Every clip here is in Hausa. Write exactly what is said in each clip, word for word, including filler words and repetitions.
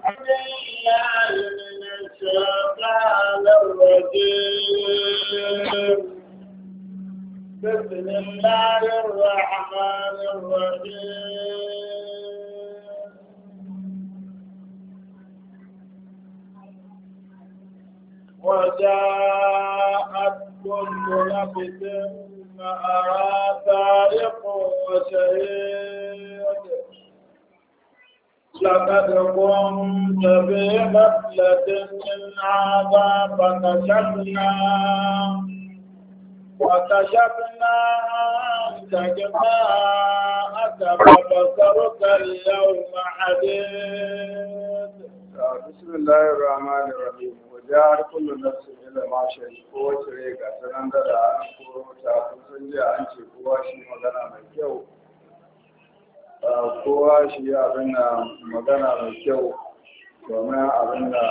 بالله من الشيطان الرجيم بسم الله الرحمن الرحيم وجاءت كل نفس معها سائق وشهيد لقد كنت في غفلة من هذا فكشفنا وكشفنا عنك غطاءك فبصرك اليوم حديد. بسم الله الرحمن الرحيم وجاء كل نفس إلى ما شهد kowace rai ga sanan da an koro ta kun san jiya an ce kowa shi magana mai kyau kowa shi abin da magana mai kyau domin abin da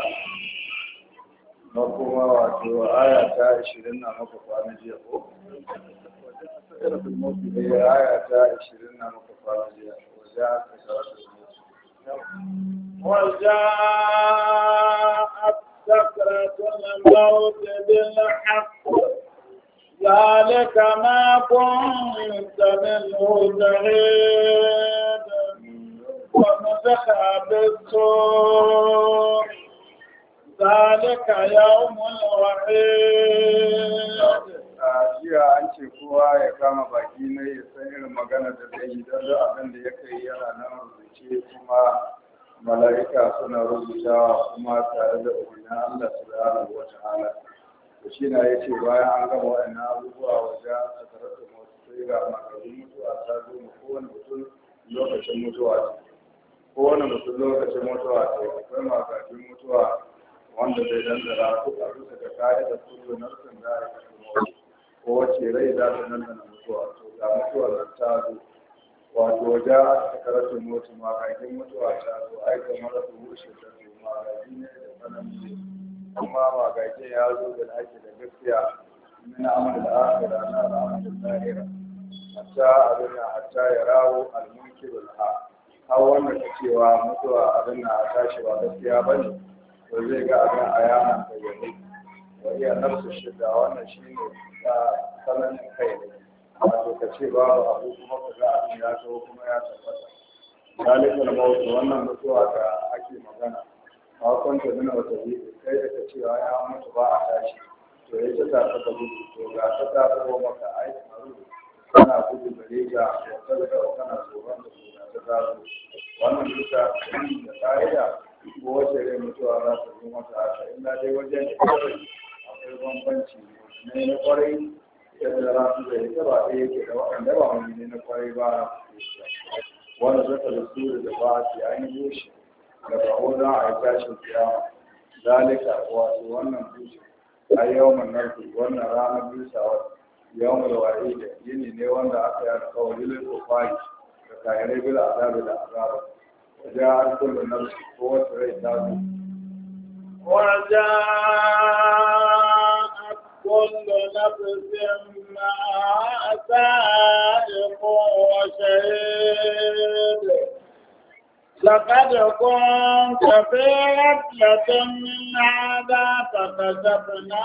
makoma wato aya ta ashirin na maka kwana jiya ko? aya ta ashirin na maka kwana jiya wajen aka sarrafa وجاءت سكرة الموت بالحق ذلك ما كنت منه تحيد ونفخ بالصور ذلك يوم الوعيد. jiya an ce kowa ya kama baki na ya san irin magana da zai yi don abin da ya kai yana nan rubuce kuma mala'ika suna rubutawa kuma tare da umarnin Allah subhanahu wa ta'ala. To shi na yace bayan an gama waɗannan abubuwa wajen a tarar da mutu sai ga magarin mutuwa ta zo mu kowane mutum lokacin mutuwa ce. Kowane mutum lokacin mutuwa ce akwai magarin mutuwa wanda zai dandara ko a bisa ga ka'ida kullu nafsin da ya kashe mutu. Kowace rai za ta dandana mutuwa to ga mutuwar da ta zo. Wato wajen aka karatun mutu magagin mutuwa ta zo aika mara su wuce ta zo magagi ne da tsanani amma magagin ya zo da ake da gaskiya min amal da akhira na rahmatul lahira hatta abin hatta ya rawo al-munkirul ha har wanda ka cewa mutuwa abin na tashi ba gaskiya bane to zai ga abin ayana bayyane wa iya nafsu shidda wannan shine tsananin kai ne wato ka ce babu abu kuma ka ga abin ya zo kuma ya tabbata zalikal mawt wannan mutuwa da ake magana ba kwanta nuna wata biyu kai da ka cewa ya mutu ba a tashi to ya ta ta ta gudu to ga ta ta ta maka aiki maru kana gudu gare ga wata da kana tsoron da su ta ta zo wannan duka da ka'ida ko wace rai mutuwa za ta zo mata haka illa dai wajen akwai bambanci ne na kwarai yadda rasu da ita ba ɗaya yake da waɗanda ba wani ne na kwarai ba wanda zaka da su da ba a ce an yi shi da ba wani a yi tashin kiyama zalika wato wannan bushe a yawon narki wannan ranar busawa yawon wa'i da yini ne wanda aka yi alkawari lissofai da kayanai bila azabi da azaba wajen an kullum narki ko wata rai ta zo كل نفس معها سائق وشهيد لقد كنت في غفلة من هذا فكشفنا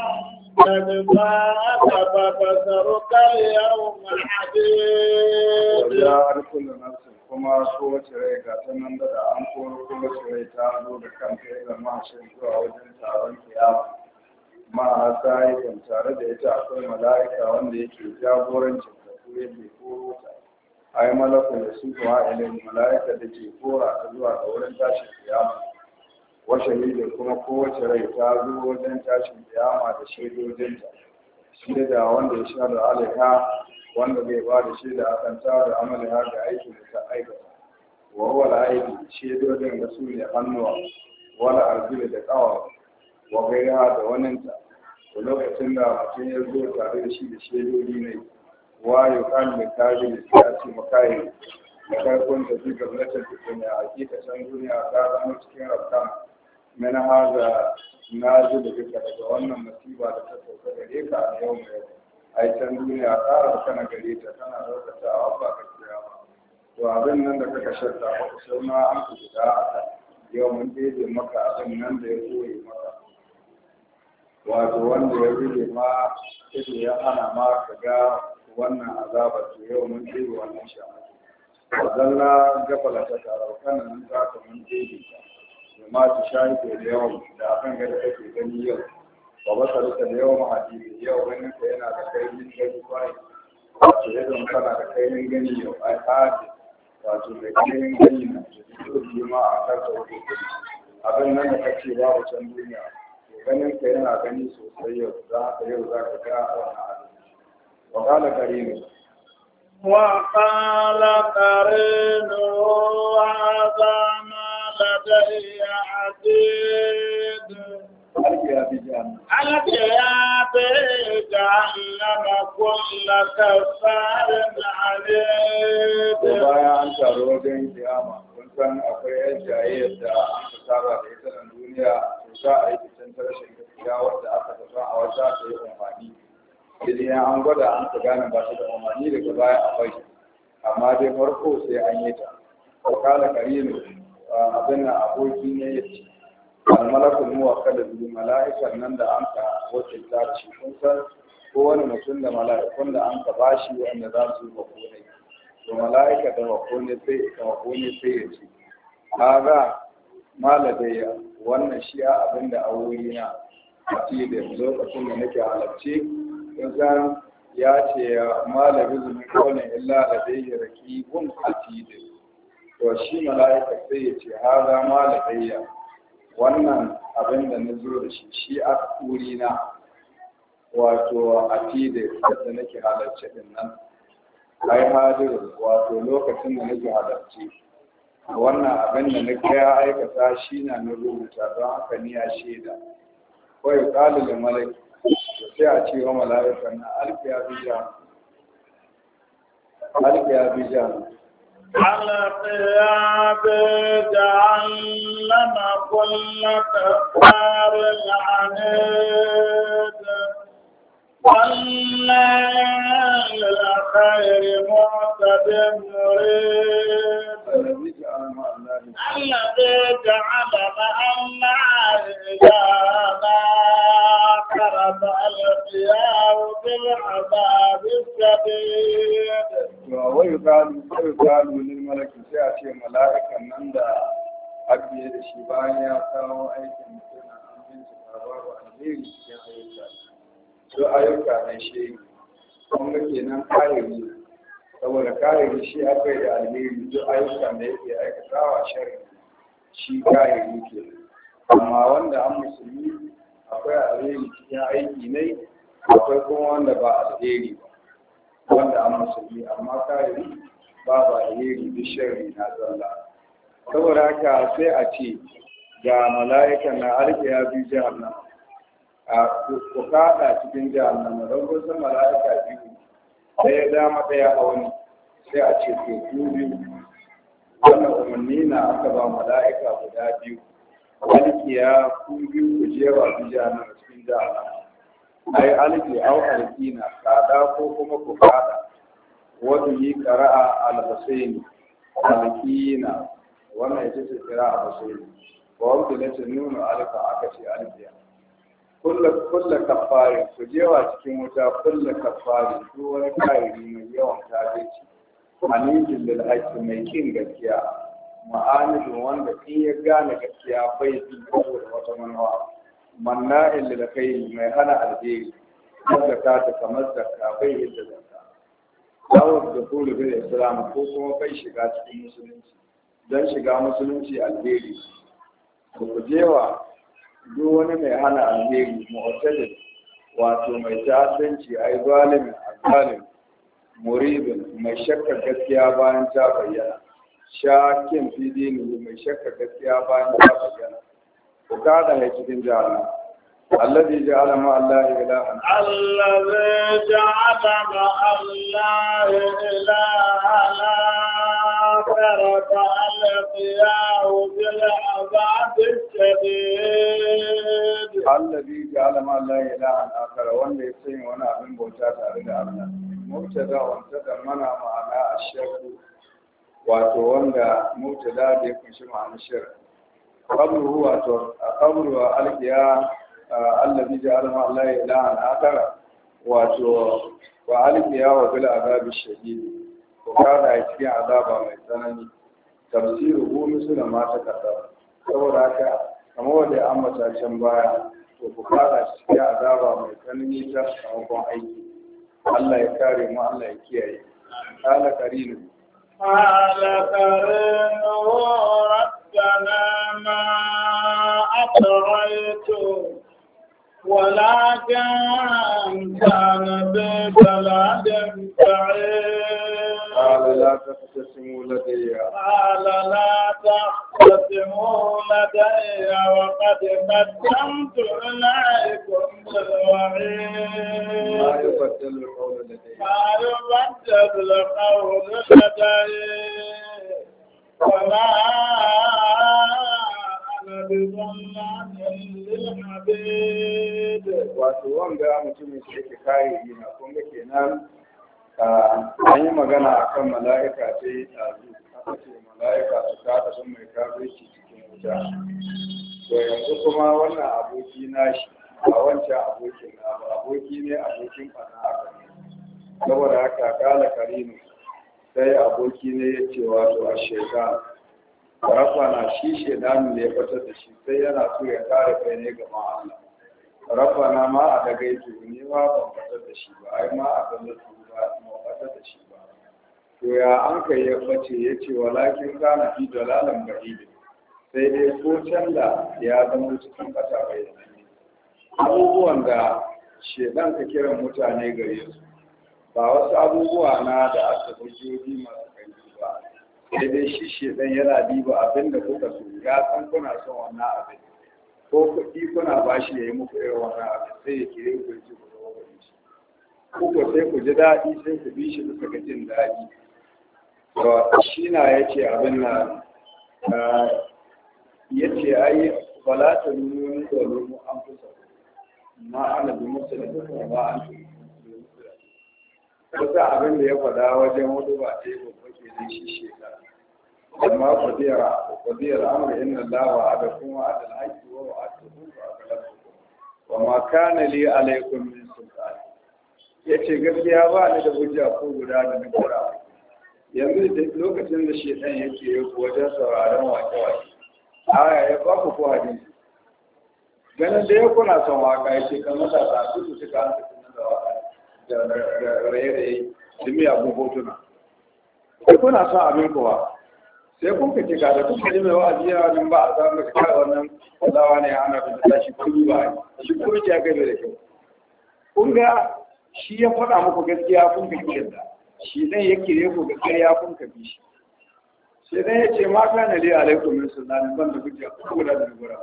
عنك فبصرك اليوم حديد. وجاءت كل نفس kuma kowace rai ga ta nan da an koro kowace rai ta zo da kanta ya zama shi zuwa wajen taron kiyama. ma sa'ikan tare da ita akwai mala'ika wanda yake jagorancin ta ko yake koro ta ai malakun da su kuma ilai mala'ika da ke kora ta zuwa ga wurin tashin kiyama wa shahidin kuma kowace rai ta zo wajen tashin kiyama da shaidojinta shaida wanda ya sha da alaiha wanda zai ba da shaida akan ta da amaliha ga aikin da ta aikata wa huwa al-aidi shaidojin da su ne hannuwa wala arzuli da kawa wa gaira da waninta da lokacin da mutum ya zo tare da shi da shaidodi ne wa ya kan da kaji da sai a ce makayi da karfin da fi gwamnatin duniya a hakikacin duniya ta zama cikin rafkan mana haza na ji da duka daga wannan masiba da ta sauka gare ka a yau mai a can duniya ta rabu kana gare ta tana ɗaukata a wabba ka kira ba to abin nan da kaka shirta ba ku sauna an ku guda aka yau mun ɗebe maka abin nan da ya koye maka wato wanda ya rige ma ido ya hana ma ka ga wannan azabar to yau mun ɗebe wannan shamaki zalla gafala ta tarau kana nan za ka mun ɗebe ta ma ta shahi da yawan da akan gada kake gani yau ba ba sarka da yawan hadisi yau ganin ka yana da kainin gani kwai wato idan kana da kainin gani yau ai hadi wato mai kainin gani na to ma a karka wato abin nan da kace babu can duniya ganin ka yana gani sosai yau za ka yau za ka ga wannan abin wa qala karim wa qala qarin wa azama ladayya atid alqiya bi jahannam alqiya bi jahannam kullu kafarin alim bayan an taro wajen kiyama kun san akwai yan jayayyar da aka saba da ita a duniya za a yi fitan ta rashin gaskiya wanda aka tafi a wata ta yi umarni idan an gwada an ta gane ba ta da umarni daga baya a bai amma dai farko sai an yi ta wakala karinu abin nan aboki ne ya ce almalakul muwakkal da mala'ikan nan da an ka wakilta da shi kun san kowane mutum da mala'ikun da an ka bashi wanda za su yi bako ne to mala'ika da bako ne sai ka bako ne sai ya ce kaga maladaiya wannan shi a abin da a wuri na a tilin lokacin da nake halarci kusan ya ce malabi zumin kawai illa da dai raki gun a tilin to shi mala'ika sai ya ce haza maladaiya wannan abin da na zo da shi shi a wuri na wato a tilin da nake halarci din nan ai hadiru wato lokacin da nake halarci wannan abin da na kaya aikata shi na na rubuta don haka ni a shaida kawai kalilin malaki sai a ce wa mala'ika na alfiya bija alfiya bija alfiya bija annama kullu kafarin anid والله للخير معتد مريد الذي جعل مع الله الذي جعل مع الله إلهنا آخر فألقياه بالعذاب الشديد ويقال ويقال للملك سيأتي ملائكة من دا أبي الشيبان يا كانوا أيكم كنا أمين سبحانه الهيري يا أيها su ayyuka na shi kuma kenan kahiri saboda kahiri shi akwai da alheri duk ayyuka da yake aikatawa shari shi kahiri ke amma wanda an musulmi akwai alheri cikin aiki ne akwai kuma wanda ba alheri ba wanda an musulmi amma kahiri babu alheri duk shari na zalla saboda haka sai a ce ga mala'ikan na alƙiya bi jahannama a ku kada cikin jahannama don kun san mala'ika biyu ɗaya dama ɗaya hauni sai a ce to ku biyu wannan umarni na aka ba mala'ika guda biyu alkiya ku biyu ku jewa su jahannama cikin jahannama ai alki au alkina kada ko kuma ku kada wanda yi qara'a al-husaini alkina wannan ita ce qira'a husaini wa wanda ne ta nuna alka aka ce alkiya kulla kafari ku jewa cikin wuta kulla kafari ko wani kayiri mai yawan kafirci manijin lil haqqi mai kin gaskiya ma'anidin wanda in ya gane gaskiya bai bi saboda wata manawa manna'in lil khairi mai hana alheri zakka ta kamar zakka bai yadda zakka dawo da kullu bil islam ko kuma bai shiga cikin musulunci dan shiga musulunci alheri ku jewa duk wani mai hana alheri mu'tadil wato mai ta'addanci ai zalimin azalim muridin mai shakkar gaskiya bayan ta bayyana shakin fi dini mai shakkar gaskiya bayan ta bayyana ku kada ne cikin jahannam alladhi ja'ala ma allahi ilahan alladhi ja'ala ma allahi ilahan فألقياه بالعذاب الشديد الذي جعل مع الله إلها آخر وأن يسمي وأنا من بوتات على الله مبتدا وانتدى منع معنا الشرك wato wanda mubtada da ya kunshi ma'anar shirk qabru wato qabru wa alqiya allazi ja'ala ma Allah ilahan akhar wato wa alqiya wa bil azabi shadid ko kada cikin azaba mai tsanani tafsiru hu misala ma ta kaddara saboda haka kamar wanda an mata can baya to ku kada cikin azaba mai tsanani ta sakamakon aiki Allah ya kare mu Allah ya kiyaye ala karinu ala karinu rabbana ma atraitu ولكن كان ببلد بعيد قال لا تختصموا لدي قال لا تختصموا لدي وقد قدمت إليكم بالوعيد ما يبدل القول لدي ما يبدل القول لدي وما أنا بظلام للعبيد wato wanga mutumin shi ke kare yana kun ga kenan an yi magana akan mala'ika ta yi tazu aka ce mala'ika su kada sun mai kafirci cikin wuta to yanzu kuma wannan aboki nashi a wancan abokin na ba aboki ne abokin fana aka ne saboda haka kala karinu sai aboki ne ya ce wato a shekara rafa na shi shedanu ne ya fitar da shi sai yana so ya kare kai ne ga Allah rabbana ma a dagaitu ni ma ban fatar da shi ba ai ma a dallatu ba ban fatar da shi ba to ya an kai ya bace yace walakin kana fi dalalan ba'id sai dai ko canza ya zama cikin kasa bai da ni abubuwan da shedan ka kiran mutane gare su ba wasu abubuwa na da asibitoci masu kai ba sai dai shi shedan yana diba abinda kuka so ya san kuna son wannan abin ko kuɗi kuna ba shi ya yi muku irin wannan abin sai ya kire ku ji ku zama gari shi ko ko sai ku ji daɗi sai ku bi shi bisa ga jin daɗi to shi na ya ce abin na ya ce ai bala ta nuni da lumu an fusa ma ana bi musulun da ba an fi wata abin da ya faɗa wajen wani ba ta yi babba ke nan shi shekara amma fadiyar fadiyar amr inna allaha wa'adakum wa'ada al-haqqi wa wa'adtukum fa akhlaftukum wa ma kana li alaykum min sultan yace gaskiya ba ni da hujja ko guda da ni kura yanzu da lokacin da shedan yake yi wajen sauraron wake-wake aya ya ba ku ko hadisi ganin da ya kuna son waka yake kan matasa su su suka an tafi da waka da raye-raye da miyagun hotuna kuna son abin kowa sai kun ka cika da kuka ji mai wa'azi yana wajen ba a samu da kare wannan kazawa ne ana da tashi kuri ba shi kuma ce aka da kyau kun ga shi ya faɗa muku gaskiya kun ka kiyar da shi zai ya kire ku gaskiya kun ka bi shi sai dai ya ce ma kana li alaikum min sunan ban da hujja ku guda da gura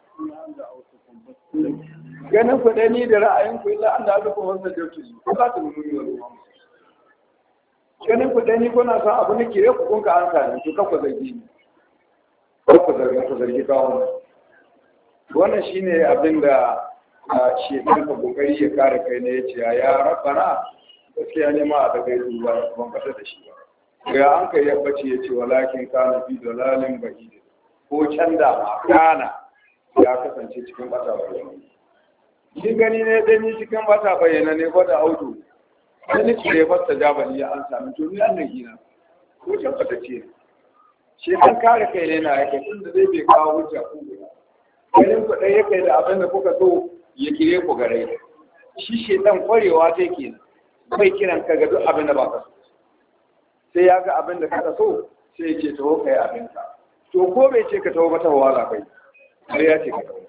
ganin ku dai ni da ra'ayin ku illa an da alaikum wannan jautu ku za ta nuni wa ruwa ganin ku dai ni kuna son abu ne kire ku kun ka ansa ne to kafa zargi ne ku zargi ku zargi kawo wannan shine abin da shi ɗan ka kokari ya kare kai ne ya ce ya rabbana gaskiya ne ma a daga yi ba ban fata da shi ba ga an kai ya bace ya ce walakin kana fi dalalin bahid ko canda ma kana ya kasance cikin bata bayyana shi gani ne dai ni cikin bata bayyana ne ko da auto sai ni ce fasta jabali ya an sami to ni annan gina ko tabbata ce shi kan kare kai ne na yake tunda dai bai kawo hujja ko guda ganin ku dai yake da abin da kuka so ya kire ku gare shi shedan kwarewa take kenan bai kiran ka ga duk abin da ba ka so sai ya ga abin da ka so sai ya ce taho kai abin ka to ko bai ce ka taho ba taho wala kai sai ya ce ka taho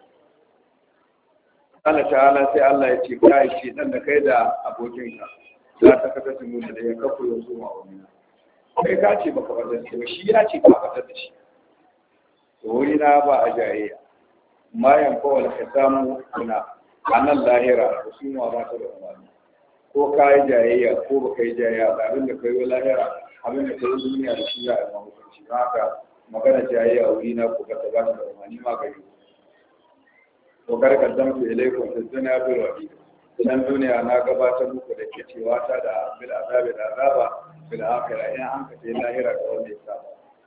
Allah ta'ala sai Allah ya ce kai shi dan da kai da abokin ka za ta kasa tumu da ya kafu ya zo ma wani kai ka ce baka fadar shi ba shi ya ce ka fadar da shi to wuri na ba a jayayya ma yanfa wal hisamu kuna anan lahira husuma ba ta da amfani ko ka yi jayayya ko ba ka yi jayayya da abin da ka yi lahira abin da ka yi duniya da shi ya yi mahukunci ba haka magana jayayya wuri na ko ka ta ba ta da amfani ma gari to kar ka damta ilaikum fi dunya bil wadi dan duniya na gabatar muku da cewa ta da bil azabi da azaba bil akhirah in an ka ce lahira ga wanda ya saba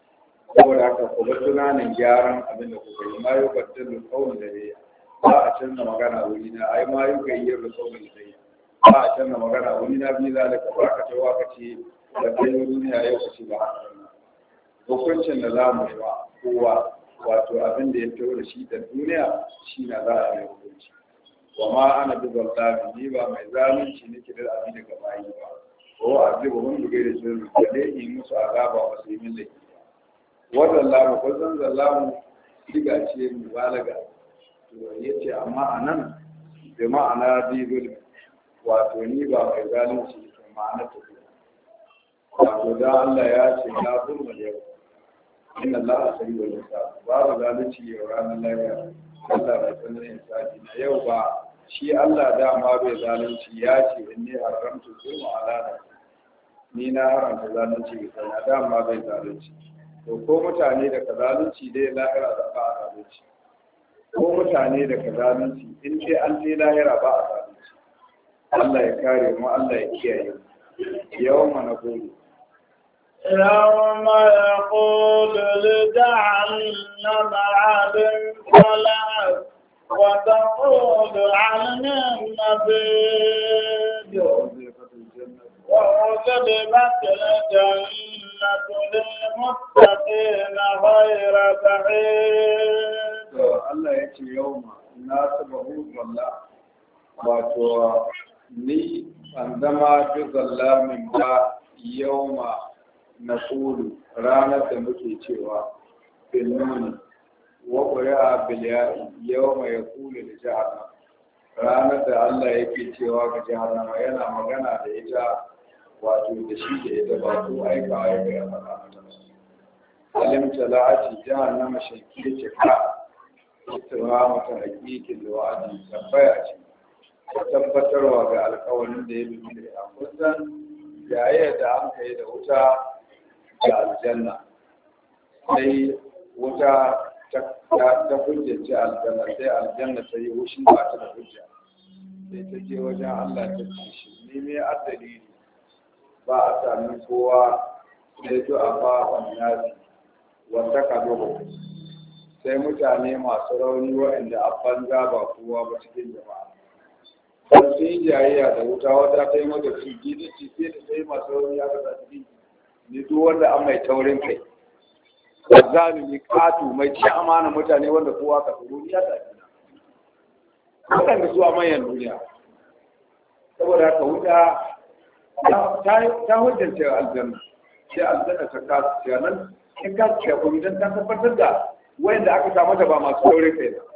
saboda haka ku bar tunanin gyaran abin da kuka yi ma yau baddalin kawun da ya ba a canza magana wuri na ai ma yau kai yin kawun da ya ba a canza magana wuri na biyu zalika ba ka tawa ka ce da kai duniya yau ka ce ba haka hukuncin da za mu yi wa kowa wato abin da ya tawo da shi da duniya shi na za a yi hukunci wa ma ana bi zalzami ni ba mai zalunci nake da abin daga bayi ba ko azibu mun bugai da shirri da dai yi musu azaba ba su yi min laifi ba wannan lamu ko zan zallamu diga ce mubalaga to yace amma anan da ma'ana bi zulmi wato ni ba mai zalunci ne ma'ana ta wato da Allah ya ce na zulma yau inna Allah sari wa hisab babu zalunci yau ranar lafiya Allah bai sanar hisabi na yau ba shi Allah dama bai zalunci ya ce inni haramtu zulma ala ni na haramta zalunci ga sana dama bai zalunci to ko mutane da ka zalunci dai lahira da ba a zalunci ko mutane da ka zalunci in dai an je lahira ba a zalunci Allah ya kare mu Allah ya kiyaye yawma naqulu يوم يقول لجهنم هل امتلأت وتقول عن النبيد وأزلفت الجنة للمتقين غير بعيد. الله يأتي يوم ناسبه والله wato ni an zama bi zallamin ba yauma na kulu ranar da muke cewa bilnuni wa ƙuri'a biliyari yauma ya kulu da jahannama ranar da Allah yake cewa ga jahannama yana magana da ita wato da shi da ita ba ko aika ya ga faɗa mata alim tala'ati jahannama shakki ce ka ita mata hakikin da wa'adi tabbaya ce tabbatarwa ga alƙawarin da ya bi da ya kusan yayin da an kai da wuta da aljanna sai wuta ta hujjace aljanna sai aljanna ta yi wushi ba ta da hujja sai ta je wajen Allah ta ce shi ne mai addali ba a sami kowa sai to a ba wannan wanda ka dogo sai mutane masu rauni waɗanda a banza ba kowa ba cikin jama'a sun yi jayayya da wuta wata ta yi mata fiji da ci sai da sai masu rauni ya ga zafi ni duk wanda an mai taurin kai zalimi katu mai ci amana mutane wanda kowa ka tsoro ya tafi waɗanda su a manyan duniya saboda haka wuta ta hujjance aljanna sai aljanna ta kasu ce nan in kasu ce kuma idan ta tabbatar da wayanda aka samu ta ba masu taurin kai ba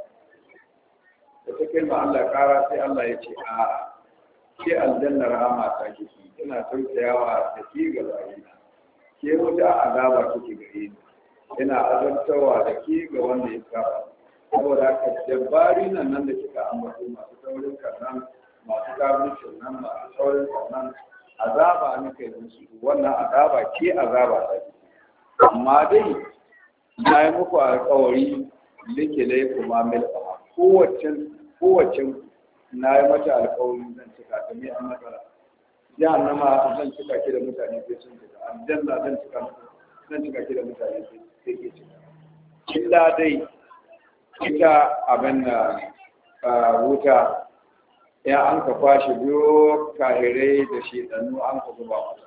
da ta kai ma Allah kara sai Allah ya ce a ke aljanna rahama ta kiki ina tausayawa da ki ga bayina ke wuta azaba kike gare ni ina azantawa da ki ga wanda ya saba saboda haka dabbari nan nan da kika ambato masu taurin karnan masu karuncin nan masu taurin karnan azaba ne kai musu wannan azaba ke azaba ta amma dai na yi muku alƙawari like lai kuma milka kowace kowace na yi mata alƙawarin zan cika ta mai an matsala jahannama zan cika ki da mutane sai sun cika aljanna zan cika zan cika ki da mutane sai ke cika illa dai ita abin da wuta ya an ka kwashe biyo kahirai da shedanu an ka zuba mata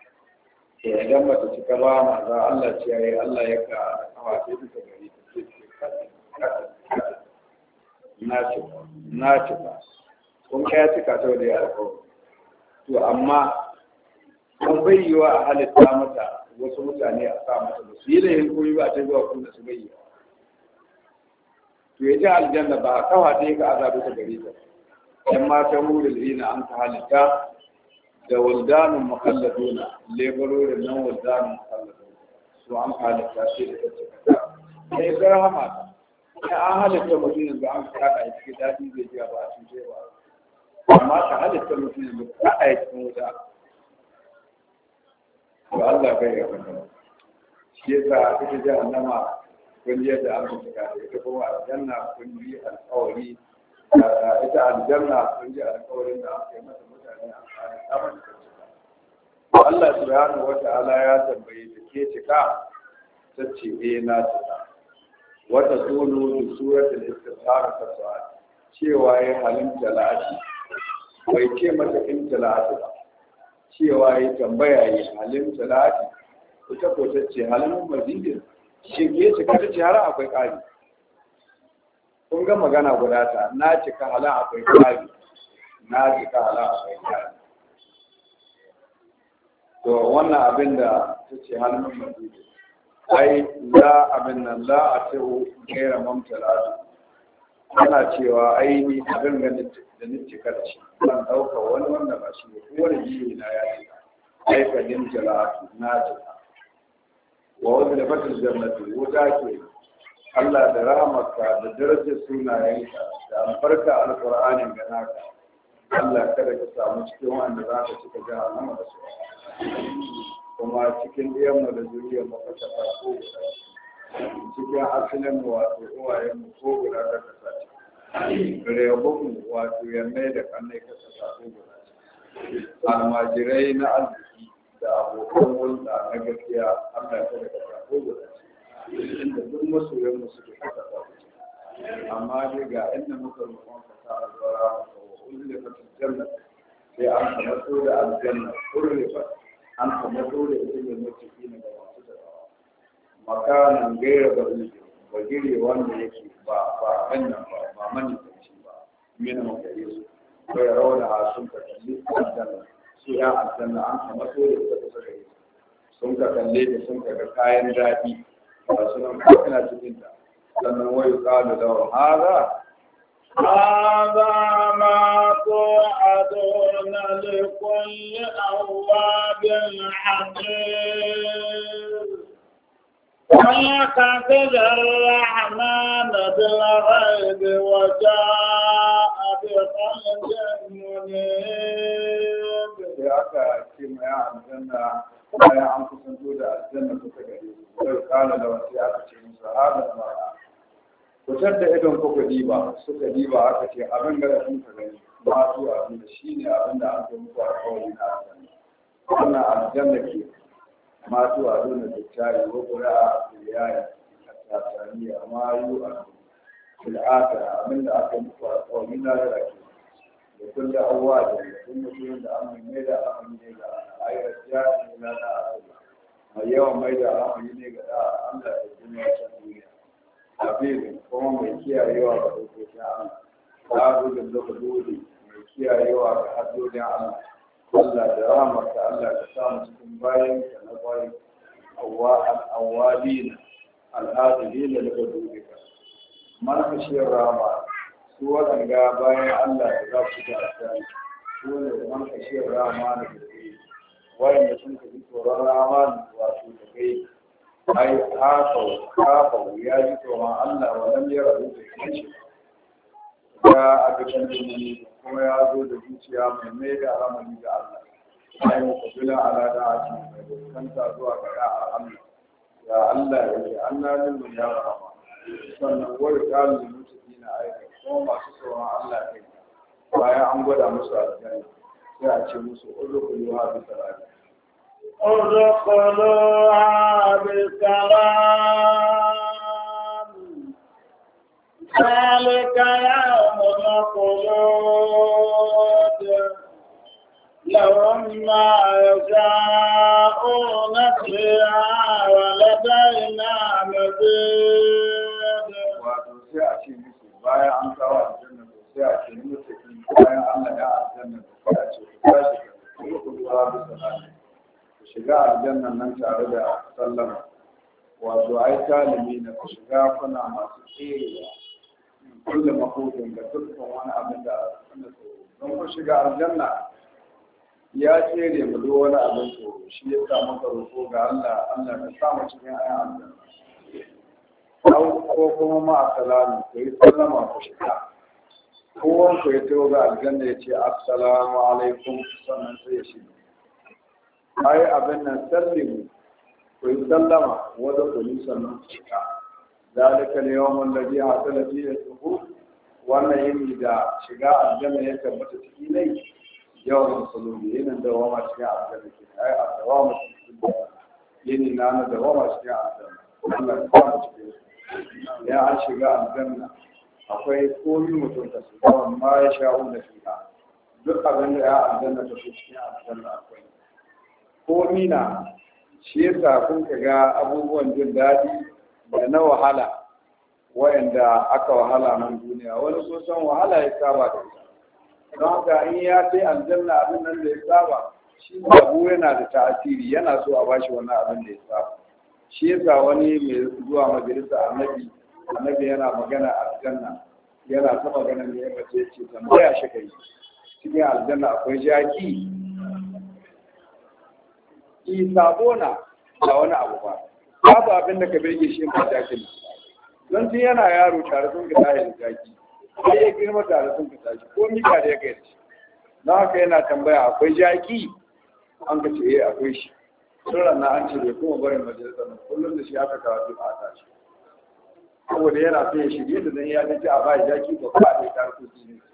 idan ba ta cika ba maza Allah ce yayi Allah ya ka kawa sai ta gari ta ce na ce na ce ba kun ya cika ta da alƙawari to amma an bayyawa a halitta mata wasu mutane a sa mata ba su yi laifin koyi ba ta zuwa kuma su bayyawa to ya ji aljanna ba a kawa ta yi ka azabi ta gari ta yan matan wurin zina an ka halitta da waldanun makalladuna lebarorin nan waldanun makalladuna su an halitta sai da tattaka ta sai ga rahama ta ya an halitta mutum yanzu an kaɗa ya cikin daɗi zai ji ba a cuce ba amma ka halitta mutum yanzu ka kaɗa ya cikin wuta ba Allah bai ya fata shi yasa ita jahannama kun yadda an cika ta ita kuma aljanna kun yi alƙawari ita aljanna kun ji alƙawarin da aka yi mata mutane an kare kamar da Allah subhanahu wata'ala ya tambaye ta ke cika ta ce eh na cika wata sulu da suratul istisar ta su'al cewa ya halin talati bai ce mata in talati ba cewa ya tambaya ya halin talati ita ko ta ce halin mazidin shi ke cika ta ce har akwai ƙari kun ga magana guda ta na cika halin akwai ƙari na cika halin akwai ƙari to wannan abin da ta ce halin mazidin ai la abin nan la a ce gaira mamtala ana cewa ai ni abin ganin da ni cika da shi zan ɗauka wani wanda ba shi ne ko wani jini na ya cika ai kadin jala'atu na cika wa wani da fatin jannatu wuta ke Allah da rahamarka da darajar sunayenka da albarka alƙur'anin ga naka Allah kada ka samu cikin wanda za ka cika jahannama da su kuma cikin ɗiyanmu da zuriyar mu ka tafa ko guda cikin asalin mu wato uwayen mu ko guda ka kasa ce rebun mu wato yannai da kannai ka kasa ko guda almajirai na arziki da abokan hulɗa na gaskiya Allah ya kada kasa ko guda inda duk masoyan mu suke kasa ko amma dai ga inda muka roƙon ka sa alwara wa ulil janna sai an kamato da aljanna urrifa an kama dole da ilimin mutuki na masu da makanan gaira da bagire wanda yake ba ba hanyar ba ba manifanci ba mina makare su bai rauna sun ka kalli aljanna su ya aljanna an kama dole da ta suka yi sun ka kalle da sun ka ga kayan daɗi ba su nan ko ina cikin ta sannan wayu kalu da hada هذا ما توعدون لكل أواب حفيظ ويكتب الرحمن بالغيب وجاء بقلب منيب. يا أخي كما يعلم bayan an kusanto da aljanna kusa gare su sai kana da wasu aka ce musu hada ma kutar da idon kuka diba suka diba aka ce abin da sun ka gani ba su abin da shine abin da an ga muku a kawai na aljanna wannan aljanna ke ma su abin da tsari ko kura a yayi a tsari amma yu a fil'ata abin da aka muku a kawai na da ke da kullu awwad da kullu mutum da an mai da an ne ga ayar jari na da mai yawan mai da an ne ga Allah da duniya ta duniya abin kuma mai kiyayewa ga dokokin Allah ta da zaka dole mai kiyayewa ga haddodin Allah Allah da rahmarka Allah ka samu cikin bayan ka na bayan awwa al-awwalin al-hadilin da daga dole man kashiyar rahma su wadanga bayan Allah da za su ga asali su ne man kashiyar rahma da dole wayanda sun ka ji tsoron rahma wato da kai ai hafau hafau ya ji tsoron Allah wa lam yara da shi ya abidan jini kuma ya zo da zuciya mai mai da alamari da Allah ai mu kabila ala da aji mai dokanta zuwa ga ya Allah ya Allah ya ce annabin mun ya rahama sannan wani kalin mutuki na aika kuma masu tsoron Allah kai bayan an gwada musu aljanna sai a ce musu udkhulu ha bi salam ادخلوها بسلام ذلك يوم الخلود لهم ما يشاءون فيها ولدينا مزيد. wato sai a ce musu bayan an kawo aljanna sai a ce musu bayan Allah ya aljanna sai a ce ku tashi ku ruwa bi salam shiga aljannan nan tare da sallama wato ai talimi na ku shiga kuna masu tserewa kullum makokin da dukkan wani abin da suna tsoro don ku shiga aljanna ya tsere mu duk wani abin tsoro shi ya sa maka roƙo ga Allah Allah ka sa mu cikin ayan aljanna ko kuma ma assalamu ku yi sallama ku shiga kowan ku ya tawo ga aljanna ya ce assalamu alaikum sannan sai ya shiga ai abin nan sallimu ku yi sallama wadda ku yi sannan ku shiga zalika ne yawan lalzi a salafi da tsohu wannan yini da shiga aljanna ya tabbata ciki ne yawan musulmi yinin da wama cikin aljanna ke ai a dawama cikin yini na na dawama cikin aljanna Allah ya samu cikin ya an shiga aljanna akwai komi mutum da su kawai ma ya sha'u da fiha duk abin da ya aljanna ta cikin aljanna akwai komi na shi yasa kun ga abubuwan jin daɗi da na wahala wayanda aka wahala nan duniya wani sun san wahala ya saba da ita don haka in ya sai aljanna abin nan da ya saba shi abu yana da ta'asiri yana so a bashi wannan abin da ya saba shi yasa wani mai zuwa majalisa annabi annabi yana magana aljanna yana ta magana ne mace ce tambaya shi kai cikin aljanna akwai jaki ki sabo na da wani abu ba babu abin da ka bege shi ba jakin don tun yana yaro tare sun ka tashi da jaki sai ya girma tare sun ka tashi ko mika da ya kai shi na haka yana tambaya akwai jaki an ka ce eh akwai shi sunan na an ce bai kuma barin majalisar nan kullum da shi aka karatu a tashi saboda yana so ya shirye da dan ya dace a bai jaki ba ba da karkoki ne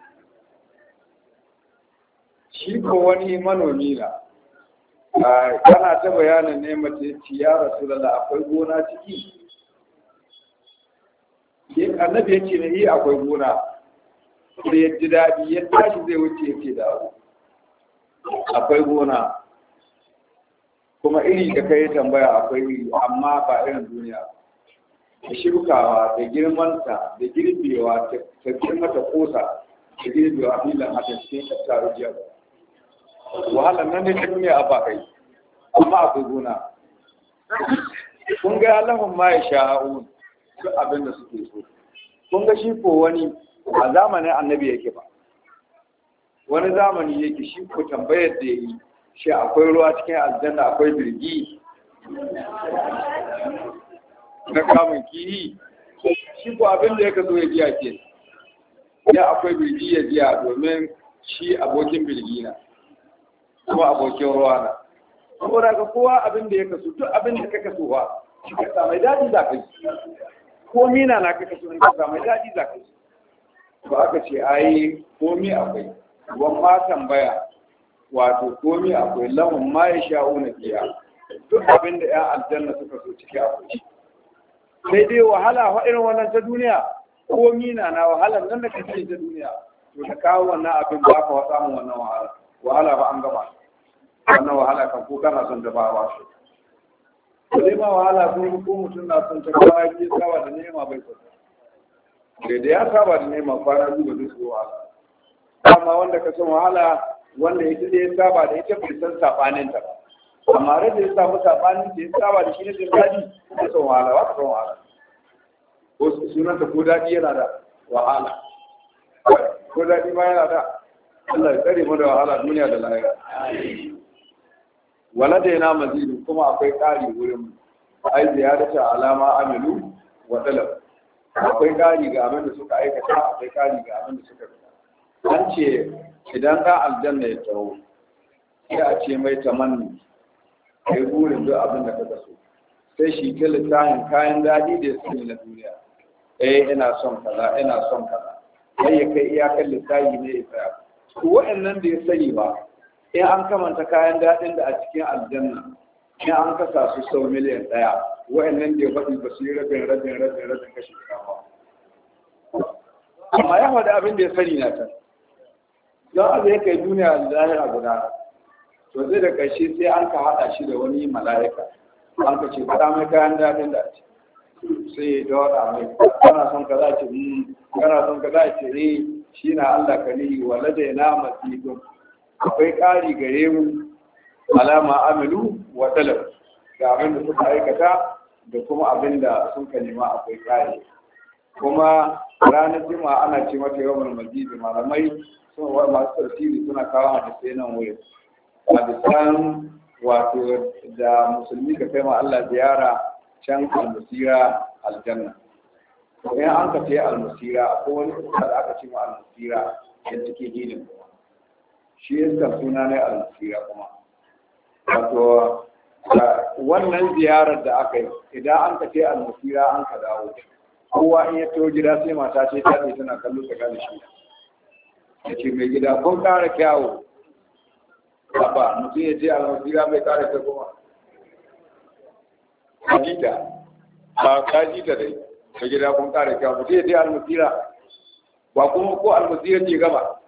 shi ko wani manomi na kana ta bayanin ne mace ci ya rasulullah akwai gona ciki annabi ya ce ne yi akwai gona da ya ji daɗi ya tashi zai wuce ya ce da abu akwai gona kuma iri da kai tambaya akwai iri amma ba irin duniya da shirkawa da girmanta da girbewa ta girma ta kosa da girbewa filan haka cikin tattaro jiya wahalar nan ne ta duniya a bakai amma akwai gona kun ga lahun ma ya sha'a'un duk abin da suke so kun ga shi ko wani a zamanin annabi yake ba wani zamani yake shi ko tambayar da yi shi akwai ruwa cikin aljanna akwai birgi na kamun kihi shi ko abin da yake so ya jiya ke ya akwai birgi ya jiya domin shi abokin birgi na kuma abokin ruwa na saboda ga kowa abin da ya kaso duk abin da ka kaso ba shi ka samai daji za ka yi ko mina na ka kaso in ka samai daji za ka yi to aka ce ai komi akwai wamma tambaya wato komi akwai lahun ma ya sha'una fiya duk abin da ya aljanna suka so ciki akwai sai dai wahala wa irin wannan ta duniya komi na na wahalar nan da kake ta duniya to da kawo wannan abin ba ka wasa mun wannan wahala wahala ba an gaba wannan wahala kan ko kana son da ba ba shi sai ma wahala ko ko mutum na son ta ba ya saba da nema bai so da da ya saba da nema kwana biyu ba zai so wahala amma wanda ka san wahala wanda ya da ya saba da ita bai san sabanin ta ba amma da ya samu sabanin da ya saba da shi ne da daɗi ya san wahala ba ka san wahala ko sunan ta ko daɗi yana da wahala ko daɗi ma yana da Allah ya tsare mu da wahala duniya da lahira wala da yana mazidu kuma akwai ƙari wurin ai ziyarata alama amilu wa talab akwai ƙari ga abin da suka aikata akwai ƙari ga abin da suka fita an ce idan ka aljanna ya taho sai a ce mai tamanni kai burin duk abin da ka so sai shi ke littafin kayan daɗi da ya sani na duniya eh ina son kaza ina son kaza sai ya kai iyakar littafi ne ya tsaya to waɗannan da ya sani ba in an kamanta kayan daɗin da a cikin aljanna in an kasa su sau miliyan ɗaya waɗannan da ya faɗi ba su yi rabin rabin rabin rabin kashi kama amma ya faɗi abin da ya sani na can don abu ya kai duniya da lahira guda to zai da ƙarshe sai an ka haɗa shi da wani mala'ika an ka ce faɗa mai kayan daɗin da ce sai ya dawaɗa mai kana son ka za ce kana son ka za ce eh shi na Allah ka nihi wala da yana masidun akwai ƙari gare mu alama amilu wa talab ga abin da suka aikata da kuma abin da sun ka nema akwai ƙari kuma ranar juma'a ana ce mata yawan masjidi malamai sun wa masu tafsiri suna kawo hadisai nan wurin hadisan wato da musulmi ka kai ma Allah ziyara can al-musira aljanna to in an ka ce al-musira akwai wani kusa da aka ce ma al-musira yan cikin hinin shi yasa suna ne al-musira kuma wato wannan ziyarar da aka yi idan an ka ce al-musira an ka dawo kowa in ya taho gida sai mata ce ta ce tana kallo ta gane shi ya ce mai gida kun kara kyawu ba mutum ya ce al-musira mai kare ta kuma hakika ba ka ji ta dai ta gida kun kare kyau mutum ya dai almusira ba kuma ko almusira ce gaba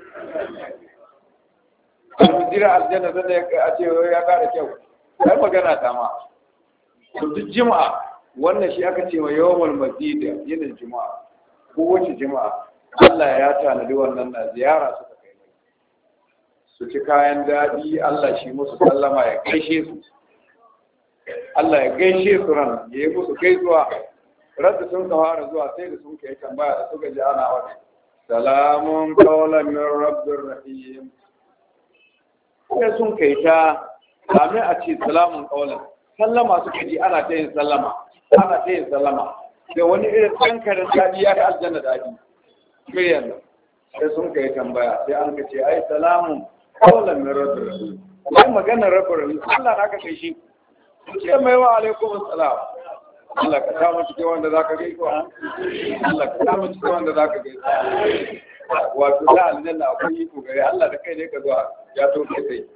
almusira aljanna zan a ce ya kare kyau kai magana ta ma to duk jima'a wannan shi aka ce wa yawmul masjid yin jima'a ko wace jima'a Allah ya tanadi wannan na ziyara suka kai mai su ci kayan daɗi Allah shi musu sallama ya gaishe su Allah ya gaishe su ran ya yi musu gaisuwa radda sun fara zuwa sai da sun kai tambaya da suka ji ana wani salamun qawlan min rabbir rahim sai sun kai ta kamin a ce salamun qawlan sallama suka ji ana ta yin sallama ana ta yin sallama da wani irin tsankarin daɗi ya yi aljanna daɗi miliyan nan sai sun kai tambaya sai an ka ce ai salamun qawlan min rabbir rahim ai maganar rabbir rahim Allah na ka kai shi ce mai wa alaikum assalam Allah ka samu cikin wanda zaka gaisuwa Allah ka samu cikin wanda zaka gaisuwa wato da aljanna akwai iko gare Allah da kai ne ka zuwa ya to kai sai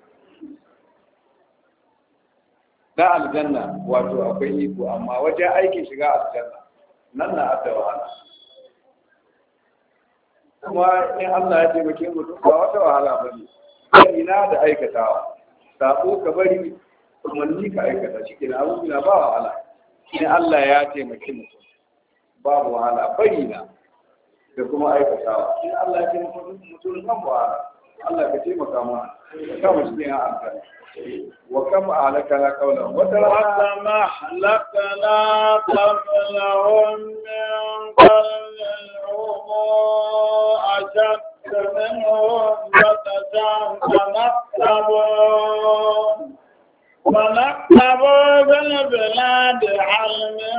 da aljanna wato akwai iko amma wajen aikin shiga aljanna nan na adda wahala kuma in Allah ya taimake mutum ba wata wahala bane ina da aikatawa sako ka bari umarni ka aikata shi ke na abubuwa ba wahala in Allah ya taimaki mutum babu wahala bari na da kuma aikatawa in Allah ya taimaki mutum kan wahala Allah ka taimaka mana ka kama shi ne a amfani wa kama halaka na kaulan wata rana halakana qablahum min qarnin ashad منهم فتنقبوا ونقبوا بالبلاد هل من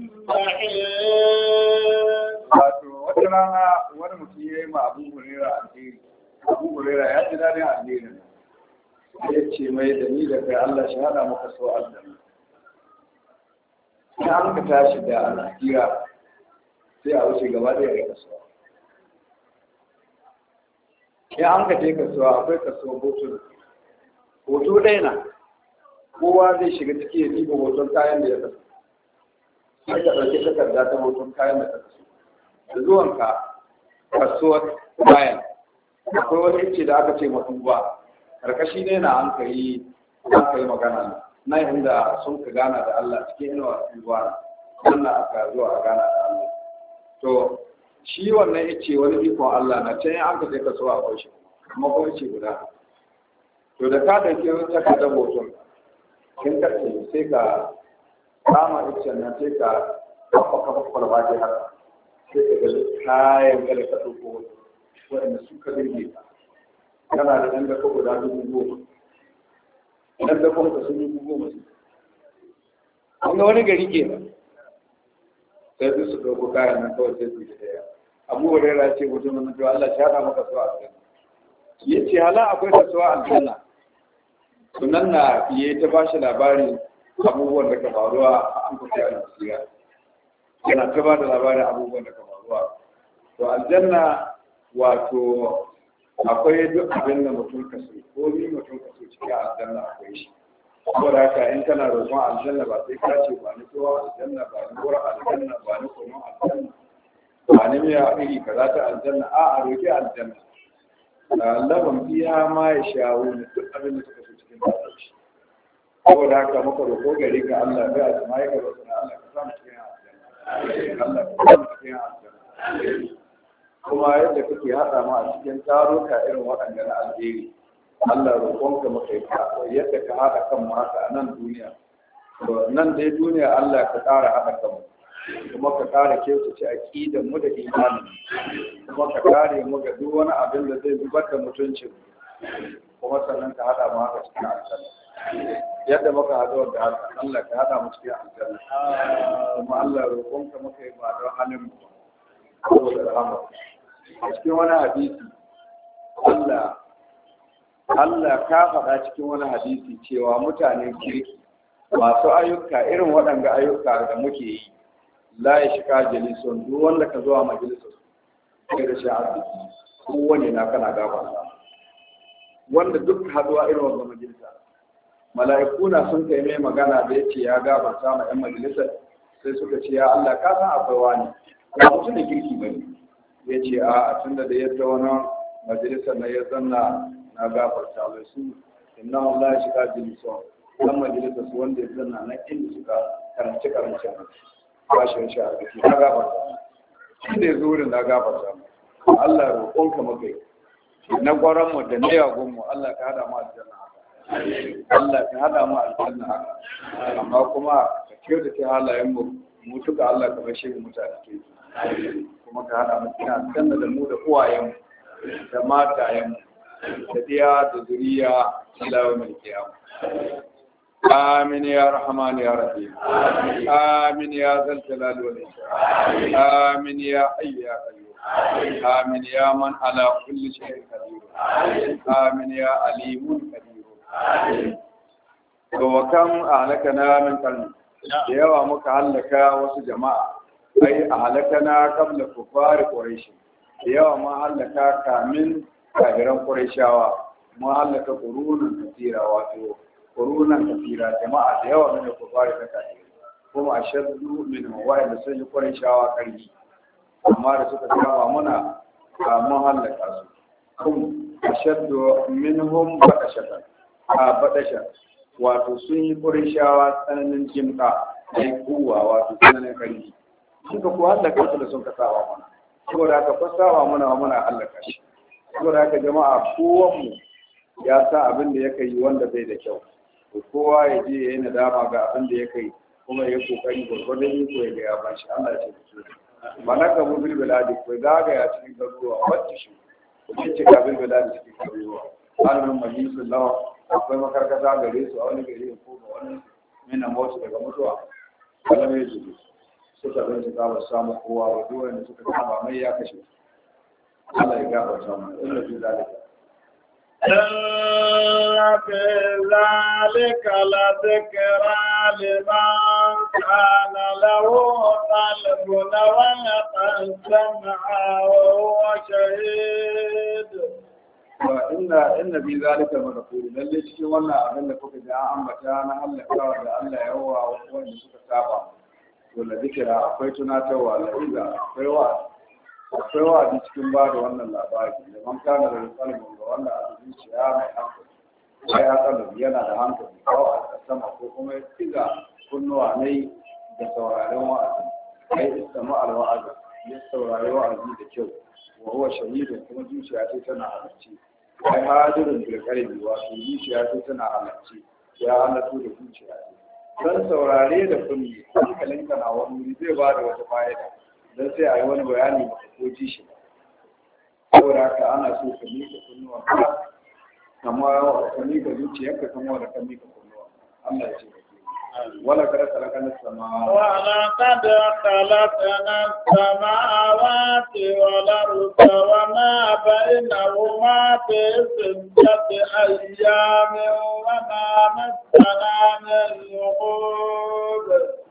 محيط. wata rana wani mutum ya yi ma Abu Hurairah alheri. Abu Hurairah ya ji daɗin alherin ya ce mai da ni da kai Allah shi hada maka so aljanna. Sai an ka tashi da alhira sai a wuce gaba da ya kasuwa. Ya an ka je kasuwa akwai kasuwa hoto hoto ɗaya na kowa zai shiga ciki ya ɗiba hoton kayan da ya kasu sai ka ɗauki takarda ta hoton kayan da ka kasu da zuwanka kasuwar kayan akwai wani ice da aka ce matuba karkashi ne na an ka yi an ka yi magana na inda sun ka gana da Allah cikin inuwa tuba nan na aka zuwa a gana da Allah to shi wannan ice wani ikon Allah na can an ka je kasuwa a kwashe kuma kuma ice guda to da ka dauke wani takardar hoton kin kace sai ka kama icen nan sai ka kafa kafa kwalba ce haka sai ka ga kayan gada ka dauko wanda suka birge ka kana da ɗan dafa guda dubu goma ɗan dafa ka sun dubu goma su wanda wani gari ke nan sai su su ɗauko kayan nan kawai sai su yi ɗaya abu hurairah ce mutum na cewa Allah shi haɗa maka suwa aljanna ya ce hala akwai da suwa aljanna sunan na ya ta ba shi labari abubuwan da ka faruwa a an kusa a nasiya yana ta ba da labarin abubuwan da ka faruwa to aljanna wato akwai duk abin da mutum ka so ko ni mutum ka so cikin aljanna akwai shi saboda haka in kana roƙon aljanna ba sai ka ce ba ni kowa aljanna ba ni wurin aljanna ba ni kuma aljanna ba ni miya iri kaza ta aljanna a a roƙi aljanna laban biya ma ya shawo duk abin da suka so cikin aljanna saboda haka muka roƙo gare ka Allah bai a jama'a ka roƙo Allah ka samu cikin aljanna Allah ka samu cikin aljanna kuma yadda kake haɗa ma a cikin taruka irin waɗanda na alheri Allah roƙonka maka yi yadda ka haɗa kan mu haka a nan duniya to nan dai duniya Allah ka ƙara haɗa kan mu kuma ka ƙara kyautace aqidan mu da imanin kuma ka kare mu ga duk wani abin da zai zubar da mutuncin kuma sannan ka haɗa mu haka cikin aljanna yadda muka haɗu da haka Allah ka haɗa mu cikin aljanna kuma Allah roƙonka maka yi ba don halin mu saboda rahama a cikin wani hadisi Allah Allah ka faɗa cikin wani hadisi cewa mutanen kirki masu ayyuka irin waɗanda ayyuka da muke yi la ya shiga jalisun duk wanda ka zuwa majalisar sai da shi arziki kowane na kana gafarta wanda duk haɗuwa irin wanda majalisa mala'iku na sun kai mai magana da yace ya gafarta ma 'yan majalisar sai suka ce ya Allah ka san akwai wani ba mutum da kirki ba ne ya ce a tun da yadda wani majalisar na ya zanna na gafarta mai su inna Allah ya shiga jilisun dan majalisar su wanda ya zanna na inda suka karanci karancin ba shi shi a ciki na gafarta shi da ya zo wurin na gafarta Allah ya roƙonka makai na gwaron mu da na yagon mu Allah ka hada mu aljanna Allah ka hada mu aljanna haka amma kuma ka kyauta ta halayen mu mu tuka Allah ka bashe mu mutane ke kuma ka hada mu cikin aljanna da mu da uwayen mu da matayen mu da diya da zuriya ila mai kiyama آمين يا رحمن يا رحيم آمين يا ذا الجلال والإكرام آمين يا حي يا قيوم آمين يا من على كل شيء قدير آمين يا عليم قدير وكم أهلكنا من قرن يا مكهلك وس جماعة أي أهلكنا قبل كفار قريش يا ما هلك كامل كافرون قريشاوا ما هلك قرونا كثيرة واتو قرونا كثيرة جماعة يا من كفار كثير هم أشد من وائل سجى قريشاوا كريم amma da suka kama muna a mahallaka su kun ashaddu minhum badashatan a badasha wato sun yi kurishawa tsananin jimka ai kuwa wato tsananin karfi suka ku hallaka su da sun kasawa mana saboda haka fasawa muna muna hallaka shi saboda haka jama'a kowan mu ya sa abin da yake yi wanda bai da kyau to kowa ya je ya yi nadama ga abin da yake kuma ya kokari gurgurdan ko ya ga ya bashi Allah ya ce malaka mu bil biladi ko zagaya cikin garuruwa wacce shi ko ce ka bil biladi cikin garuruwa alamin majlisul law akwai makarkata gare su a wani gari ko ga wani mina motsi daga mutuwa kala mai zuwa suka zan su kama samu kowa wa duwan da suka kama mai ya kashe Allah ya gafarta mu inna fi zalika إن في ذلك لذكرى لمن كان له قلب ولقد سمع وهو شهيد وإن إن في ذلك المذكور للي cikin wannan abin da kuka ji an ambata na halakawa da Allah ya yawa wanda suka saba to la zikira akwai tunatarwa la iza akwai wa akwai wa cikin ba da wannan labari da man kana da kalmin ga wanda a zuciya mai hankali sai ya kalli yana da hankali ko a sama ko kuma ya tsiga kunnuwa ne da sauraron wa'azi ai istama al-wa'azi ya saurari wa'azi da kyau wa huwa shahidun kuma zuciya ce tana halarci ai hadirin bil qalbi wato zuciya ce tana halarci ya halatu da zuciya ce dan saurare da kunni hankalinka na wani zai ba da wata fa'ida dan sai ayi wani bayani ba ko ji shi saboda haka ana so ka miƙa kunnuwa kamar ka miƙa zuciyarka kamar da ka miƙa kunnuwa Allah ya ce ولقد خلقنا السماوات ولقد خلقنا السماوات والأرض وما بينهما في ستة أيام وما مسنا من لغوب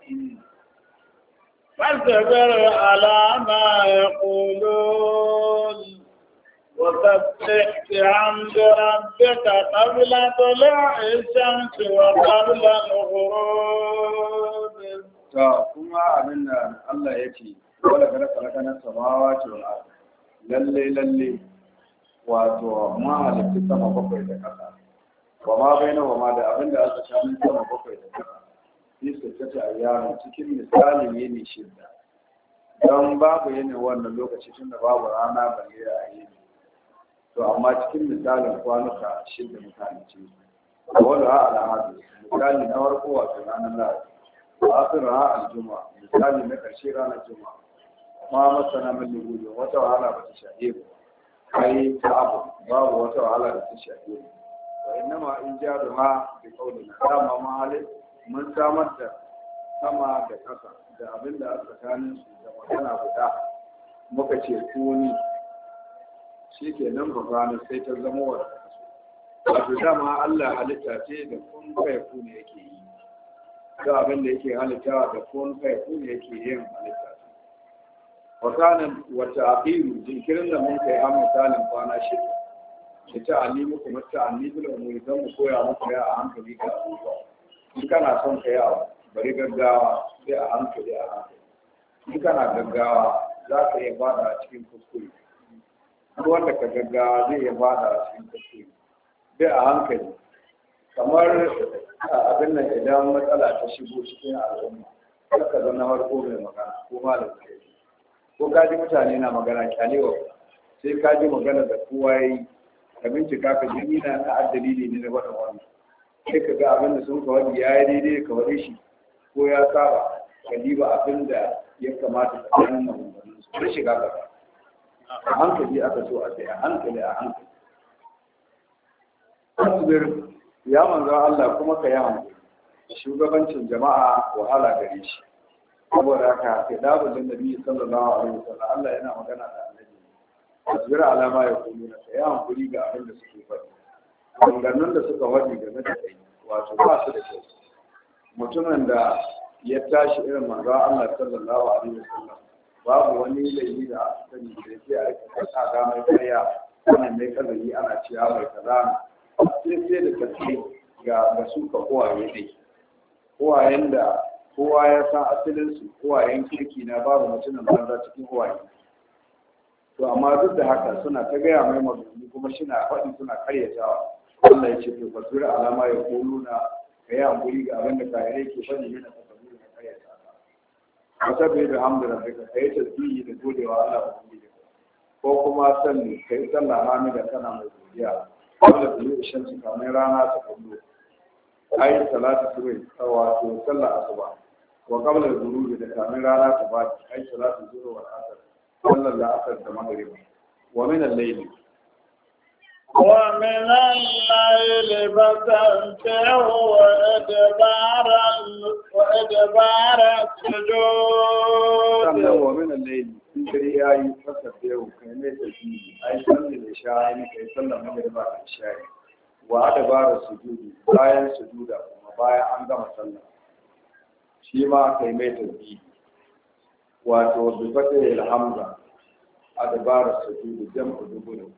فاصبر على ما يقولون وسبح بحمد ربك قبل طلوع الشمس وقبل الغروب. to kuma abin da Allah ya ce wala kada kalakanan samawati wal ard lalle lalle wato ma halitta sama bakwai da kasa wa ma baina wa ma da abin da aka samu sama bakwai da kasa shi su ta ayyana cikin misali ne ne shidda don babu yana wannan lokaci tunda babu rana balle a yi to amma cikin misalin kwanuka shidda mutane ce wala ha al'adu misali na farko wato ranar lahadi asirin ha aljuma misali na ƙarshe ranar juma ma masana min lugudu wata wahala ba ta shahe ba kai ta abu babu wata wahala da ta shahe ba wa innama in jadu ha bi qawlina dama ma halin mun samar da sama da ƙasa da abin da a tsakanin su da magana guda muka ce kuni shi ke nan ba gano sai ta zama wa wato dama Allah halitta ce da kun kai kuni yake yi ga abin da yake halittawa da kun kai kuni yake yin halitta wa kana wa ta'qiru jinkirin da mun kai a misalin kwana shida shi ta alimu kuma ta alimu da mu idan mu koya muku ya a hankali ga abubuwa in kana son ka yi abu bari gaggawa sai a hankali a hankali in kana gaggawa za ka iya fada a cikin kuskure duk wanda ka gaggawa zai iya fada a cikin kuskure sai a hankali kamar abin nan idan matsala ta shigo cikin al'umma ka zama farko mai magana ko malam kai ko ka ji mutane na magana kyalewa sai ka ji magana da kowa yi ka bincika ka ji ina na addalili ne na wannan wannan sai ka ga abin da sun kawai ya yi daidai ka wade shi ko ya saba ka diba abin da ya kamata ka gani na maganganun su har shiga gaba a hankali aka so a tsaye a hankali a hankali asibir ya manzo Allah kuma ka yi hankali shugabancin jama'a wahala gare shi saboda haka kidabul nabi sallallahu alaihi wasallam Allah yana magana da annabi asbir alama ya kullu ka yi hankali ga abin da suke faɗi maganganun da suka faɗi game da kai wato ba su da kyau mutumin da ya tashi irin manzo Allah sallallahu alaihi wasallam babu wani laifi da aka sani da yake a kasa ga mai kariya wannan mai kazari ana ciya mai kaza sai sai da kace ga ga su ka kowaye dai kowayen da kowa ya san asalin su kowayen kirki na babu mutumin banza cikin kowaye to amma duk da haka suna ta gaya mai magana kuma shi na faɗi suna karyatawa Allah ya ce to fasira alama ya kuluna kai hankuri ga abin da kayan ke faɗi yana tafsiri na karyata wata bai da hamdu rabbika kai tasbihi da godewa Allah ubangiji ko kuma sanni kai sallah hamida kana mai godiya wanda tulu shamsu kamar rana ta kullu ayi salatu subhi wato sallah asuba wa qabla al-ghurub da kamar rana ta baki ayi salatu zuhur wal asr sallar al-asr da maghrib wa min al-layl wa min al-layl fatabbihu wa adbara wa adbara sujud sannan wa min al-layl in dare yayi fatabbihu kai mai tafi ayi sallar isha ne kai sallar maghrib da isha wa adbara sujudi bayan sujuda kuma bayan an gama sallah shi ma kai mai tasbih wato bi fatih alhamza adbara sujudi jam'u dubur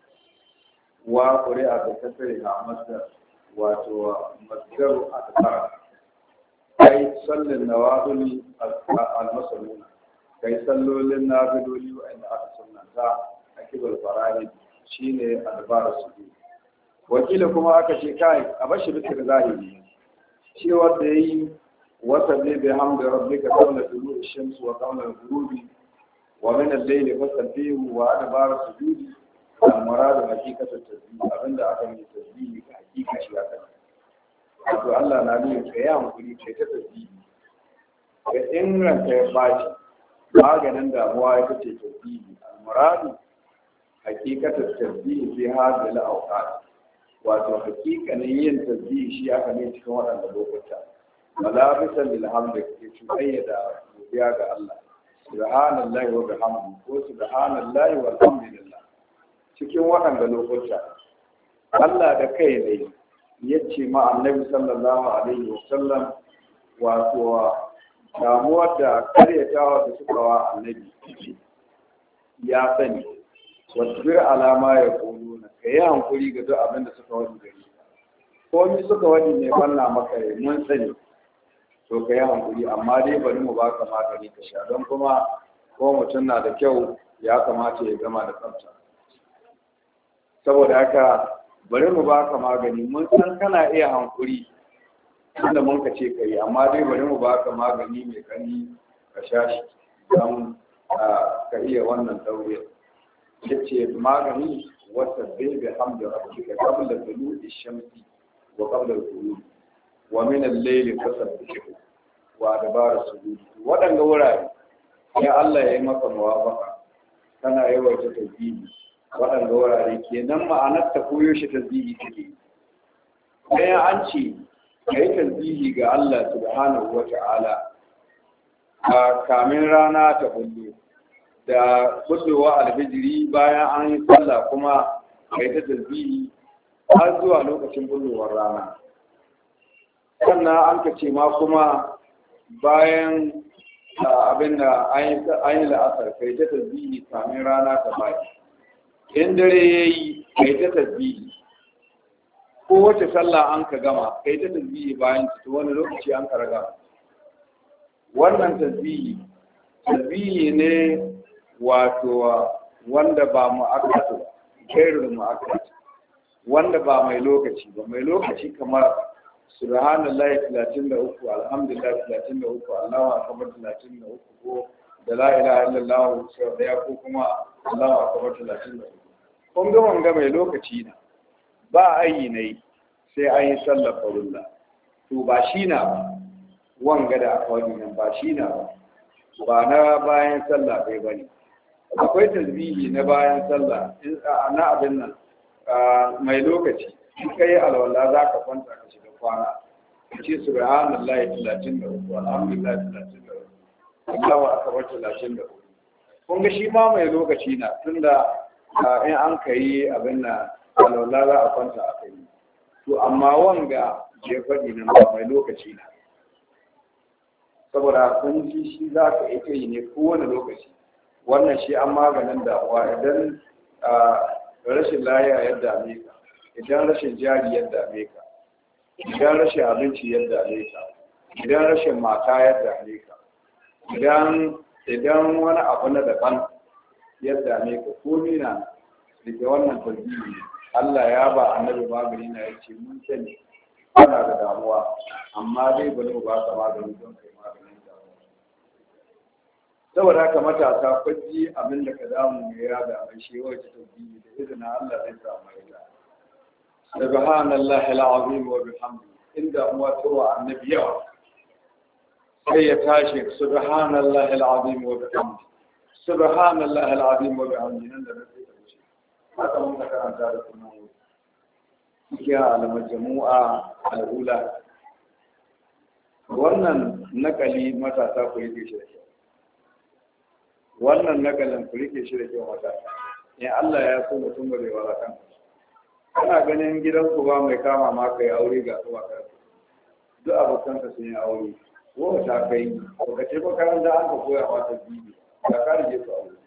wa qari'a bi kasri hamza wato masdar adbara kai sallin nawafil al-masruna kai sallolin nafiloli wa'anda aka sunnanta a kibul fara'id shine adbara sujudi wakila kuma aka ce kai a bashi bisa da zahiri shi wanda yayi wata ne bi hamdi rabbika qabla tulu'i shams wa qabla al-ghurubi wa min al-layli fasabbihu wa adbara sujudi al-murad haqiqatu tasbih abinda aka yi tasbih ga hakika shi aka wato Allah na nuna kai hankuri kai ta tasbih ga in ranka ya baci maganin damuwa ita ce tasbih al-murad haqiqatu tasbih fi hadhihi al-awqat wato hakikanin yin tasbih shi aka ne cikin waɗanda lokuta malabisan lil hamd ke cuɗanya da godiya ga Allah subhanallahi wa bihamdihi ko subhanallahi walhamdulillah cikin waɗanda lokuta Allah da kai ne yace ma annabi sallallahu alaihi wasallam wato damuwar da karyatawa da suka wa annabi ya sani wasbir alama ya kuluna ka yi hankuri ga duk abin da suka wani gari ko mi suka wani ne banna maka mun sani to ka yi hankuri amma dai bari mu baka magani ka sha don kuma ko mutum na da kyau ya kamata ya gama da tsafta saboda haka bari mu baka magani mun san kana iya hankuri tunda mun ka ce ka yi amma dai bari mu baka magani mai kani ka sha shi don ka iya wannan dauriyar yace magani wata bai bi hamdi rabbika qabla tulu'i shamsi wa qabla al-ghurub wa min al-layli fasabbih wa adbara sujud wadanga wurare ya Allah ya yi maka muwafaqa kana yawaita tasbihi wadanga wurare kenan ma'anar ta koyo shi tasbihi take sai an ce kai tasbihi ga Allah subhanahu wa ta'ala a kamin rana ta bullo da kullowa alfijiri bayan an yi sallah kuma kai ta tasbihi har zuwa lokacin bullowar rana sannan an ka ce ma kuma bayan abin da an yi la'asar kai ta tasbihi kamin rana ta baki in dare ya yi kai ta tasbihi ko wace sallah an ka gama kai ta tasbihi bayan ta wani lokaci an ka raga wannan tasbihi tasbihi ne wato wanda ba mu'akkad gairul mu'akkad wanda ba mai lokaci ba mai lokaci kamar subhanallahi talatin da uku alhamdulillah talatin da uku Allahu akbar talatin da uku ko da la ilaha illallah sau daya ko kuma Allahu akbar talatin da uku kun ga wanga mai lokaci na ba ayi ne sai an yi sallar farilla to ba shi na ba wanga da aka wani nan ba shi na ba ba na bayan sallah bai bane akwai tasbihi na bayan sallah na abin nan mai lokaci in kai alwala za ka kwanta ka shiga kwana ka ce subhanallahi talatin da uku alhamdulillah talatin da uku Allahu akbar talatin da uku kun ga shi ma mai lokaci na tunda in an kai abin nan alwala za a kwanta a kai to amma wanga je faɗi nan ba mai lokaci na saboda kun ji shi za ka ita yi ne kowane lokaci wannan shi an maganin damuwa idan rashin lahiya ya dame ka idan rashin jari ya dame ka idan rashin abinci ya dame ka idan rashin mata ya dame ka idan idan wani abu na daban ya dame ka ko mina daga wannan tasbihi Allah ya ba annabi magani na yace mun sani kana da damuwa amma dai bari mu ba ka magani don kai maganin damuwa saboda haka matasa kwaji abin da ka damu ne ya da mai shi wace tasbihi da izinin Allah zai samu ita subhanallahi alazim wa bihamdihi inda mu tuwa annabi yawa sai ya tashi subhanallahi alazim wa bihamdihi subhanallahi alazim wa bihamdihi nan da nake da shi haka mun karanta da sunan ya al-majmu'a al-ula wannan nakali matasa ku yake shi wannan nakalin ku rike shi da kyau matasa in Allah ya so mutum bare wala kan kana ganin gidanku ba mai kama ma kai aure ga su ba kai duk abokan ka sun yi aure ko ta kai ko ka ce ba kan da an ka koya mata bibi ka ka rige su aure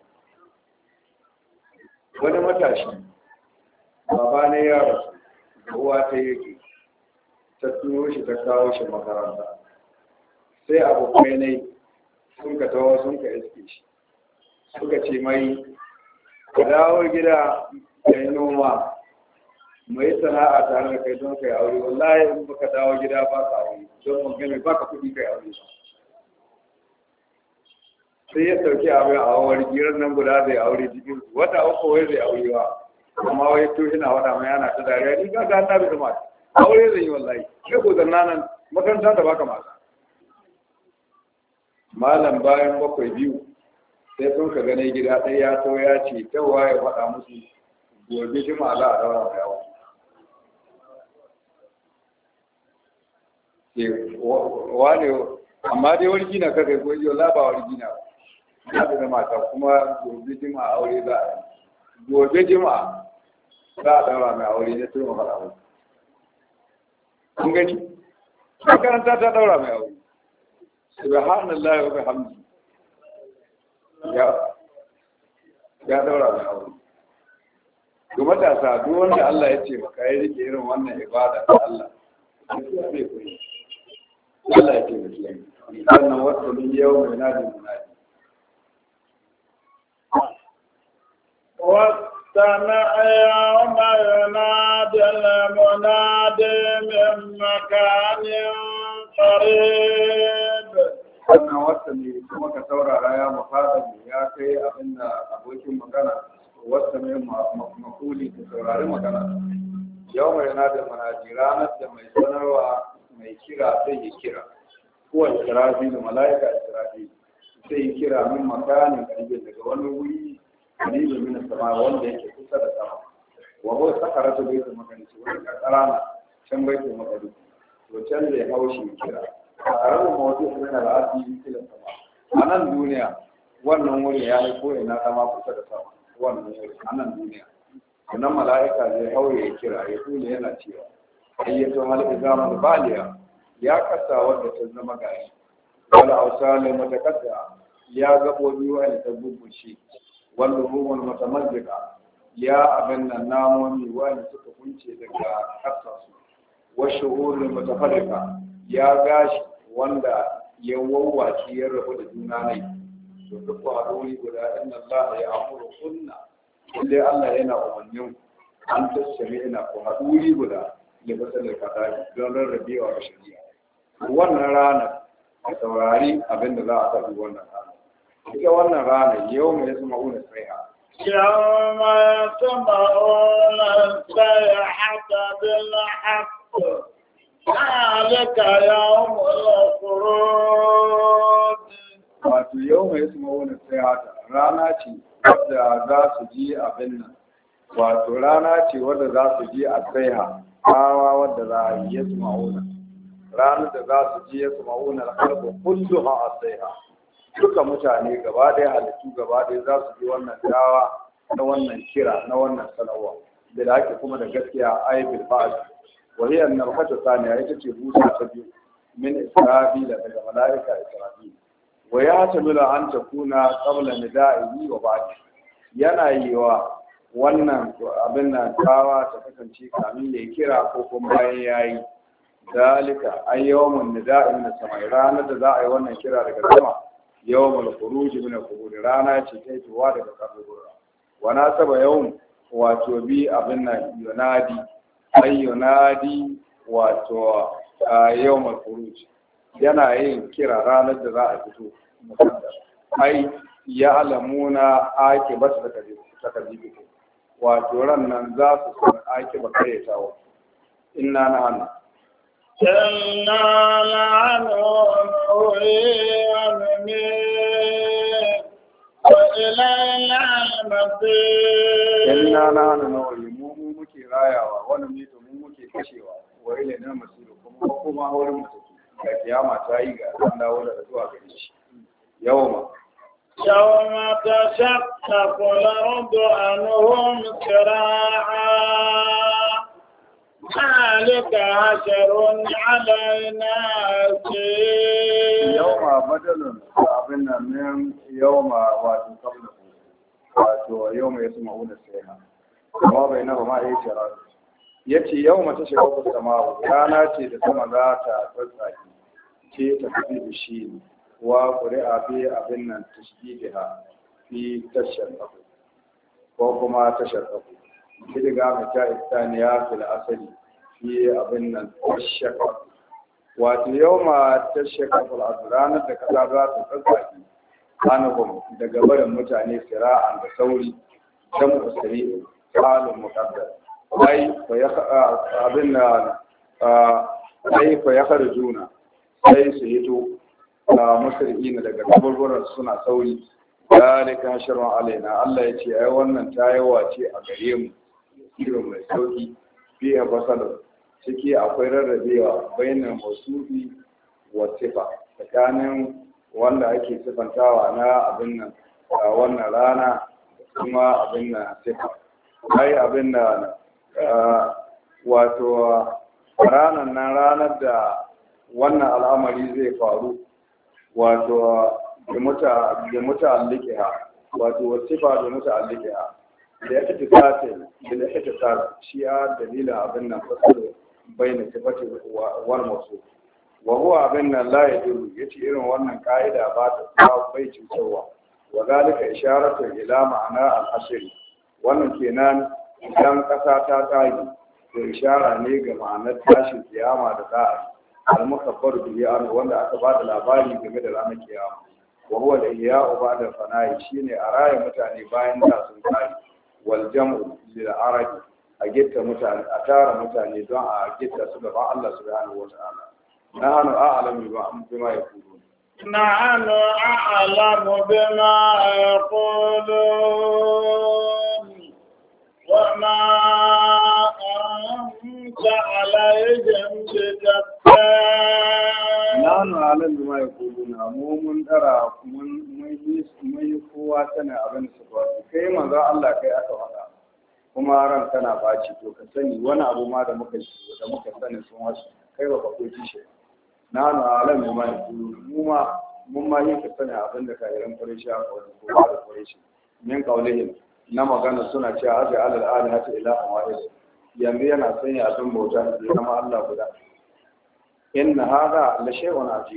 wani matashi baba ne ya rasu uwa ta yake ta turo shi ta kawo shi makaranta sai abokai ne sun ka tawo sun ka iske shi suka ce mai ka dawo gida ka yi noma mai sana'a tare da kai don kai aure wallahi in baka dawo gida ba ka aure don mun gane ba ka kuɗi kai aure sai ya sauke abin a wawar giran nan guda zai aure cikin wata uku wai zai aure ba amma wai to ina wada mai yana ta dariya ni ga ga ta bi da aure zai yi wallahi sai ko zanna nan makaranta da baka mata malam bayan bakwai biyu sai sun ka gane gida ɗaya ya to ya ce tawa ya faɗa musu gobe jima'a za a daura mai yawo wane amma dai wargi na kakai ko yau laba wargi na ya da mata kuma gobe jima'a aure za a yi gobe jima'a za a daura mai aure na turma faɗa musu kun gani makaranta ta daura mai aure subhanallahi wa bihamdihi ya ya daura mai aure ga matasa duk wanda Allah ya ce maka ya rike irin wannan ibada ta Allah zai koyi Allah ya ce miki sannan wasu min yau mai nadi munadi واستمع يوم ينادي المنادي من مكان قريب wannan wata ne kuma ka saurara ya mafada ya kai abin da abokin magana wata ne makuli ka saurari magana yau mai na da manaji ranar da mai sanarwa mai kira sai ya kira kowane israfi da mala'ika israfi sai ya kira min makanin karfe daga wani wuri karibu min sama wanda yake kusa da sama wa huwa sakaratu baitul maqdis wani kakara na can baitul maqdis to can zai haushi kira a ranar mawadu kuma na la'adi filin sama a nan duniya wannan wuri ya yi koyi na zama kusa da sama wannan wuri a nan duniya wannan mala'ika zai hauye ya kira ya tule yana cewa ayyato hal izamul baliya ya kasa wadda ta zama gashi wal awsal mutakadda ya gabobi wa ta bubbushi wal ruhul mutamazzika ya abin nan namomi wa suka kunce daga kasa su wa shuhurul mutafarrika ya gashi wanda ya wawwace ya rabu da juna ne to duk ba wuri guda inna Allah ya amuru kunna lalle Allah yana umarnin an tasiri ina ko haduri guda da basalar kadari don rarrabewa da shari'a wannan rana a saurari abin da za a faɗi wannan rana ita wannan rana yau mai zama una sai'a يوم يسمعون الصيحة بالحق ذلك يوم الخروج. wato yau mai zama una sai'a rana ce wadda za su ji abin nan wato rana ce wadda za su ji a saiha kawa wadda za a yi yasu ma'una ranar da za su ji yasu ma'una alƙalba kullu ha a saiha duka mutane gaba ɗaya halittu gaba ɗaya za su ji wannan dawa na wannan kira na wannan sanarwa da da ake kuma da gaskiya ayi bil ba'd wa hiya an-nafhatu thaniya ita ce busa ta biyu min israfila daga malaika israfil wa ya tamila an takuna qabla nida'i wa ba'd yana yiwa wannan abin nan kawa ta kasance kamin ya kira ko kuma bayan yayi dalika ayyawmun nida'i min samai ranar da za a yi wannan kira daga sama yawmul khuruj min al-qubur rana ce ta fitowa daga kaburbura wa nasaba yawm wato bi abin nan yunadi ay yunadi wato yawmul khuruj yana yin kira ranar da za a fito musaddar ai ya alamuna ake ba su takadibi wato ran nan za su san ake ba kare tawo inna na hannu inna nahnu nuhyi wa numiit wa ilayna al-masir inna na hannu nuhyi mu mu muke rayawa wani mito mu muke kashewa wa ilayna al-masir kuma kuma wurin mutum ga kiyama ta yi ga an dawo da zuwa gare shi yawma يوم تشقق الأرض عنهم سراعا ذلك حشر علينا يوم بدل أبنا من يوم واتو قبله واتو يوم يسمعون السيحة وما بينهما أي شرار yace yau mata shiga ku samawa rana ce da sama za ta tsatsaki ce ta fi bishi wa ƙuri'a fi abin nan tashbiha fi tashar ƙafu ko kuma tashar ƙafu shi daga mai ta istaniya fil asali fi abin nan tashar ƙafu wato yau ma tashar ƙafu ranar da kasa za ta tsatsaki hannuhun daga barin mutane sira'an da sauri don musari halin muƙaddar ai fa ya abin nan ai fa ya juna sai su hito musri'ina daga kaburburan suna sauri dalika hasharun alaina Allah ya ce ai wannan tayawa ce a gare mu irin mai sauki biya basal ciki akwai rarrabewa bainan masufi wa sifa tsakanin wanda ake sifantawa na abin nan wannan rana kuma abin nan sifa ai abin nan wato ranar nan ranar da wannan al'amari zai faru wato da muta'alliki ha wato wasifa da muta'alliki ha da ya fita sace da ya fita sace shi ya dalila abin nan fasalo bayin sifati wal mawsu wa huwa abin nan la yaduru yace irin wannan kaida ba ta kawo bai cutarwa wa zalika isharatu ila ma'ana al-ashri wannan kenan idan kasa ta tayi to ishara ne ga ma'anar tashin kiyama da za'a al-mukabbar bihi an wanda aka ba da labari game da ranar kiyama wa huwa al-ihya'u ba'da fana'i shine a raye mutane bayan da sun kai wal jam'u lil arabi a gitta mutane a tara mutane don a gitta su gaban Allah subhanahu wa ta'ala nahnu a'lamu bima yaqulun nahnu a'lamu bima yaqulun wa ma عليهم بجبار نحن أعلم بما يقولون mu mun dara mun yi kowa tana abin su ba kai manzo Allah kai aka faɗa kuma ran tana baci to ka sani wani abu ma da muka da muka sani sun wasu kai ba ka koji shi nahnu a'lamu bima yaqulun mu ma mun ma yi ka sani abin da kayan farisha ko ko da farishi min kaulihim na magana suna cewa aja alal alihati ilahan wahid yanzu yana sanya abin bauta da zama Allah guda inna hada la shay'un ajib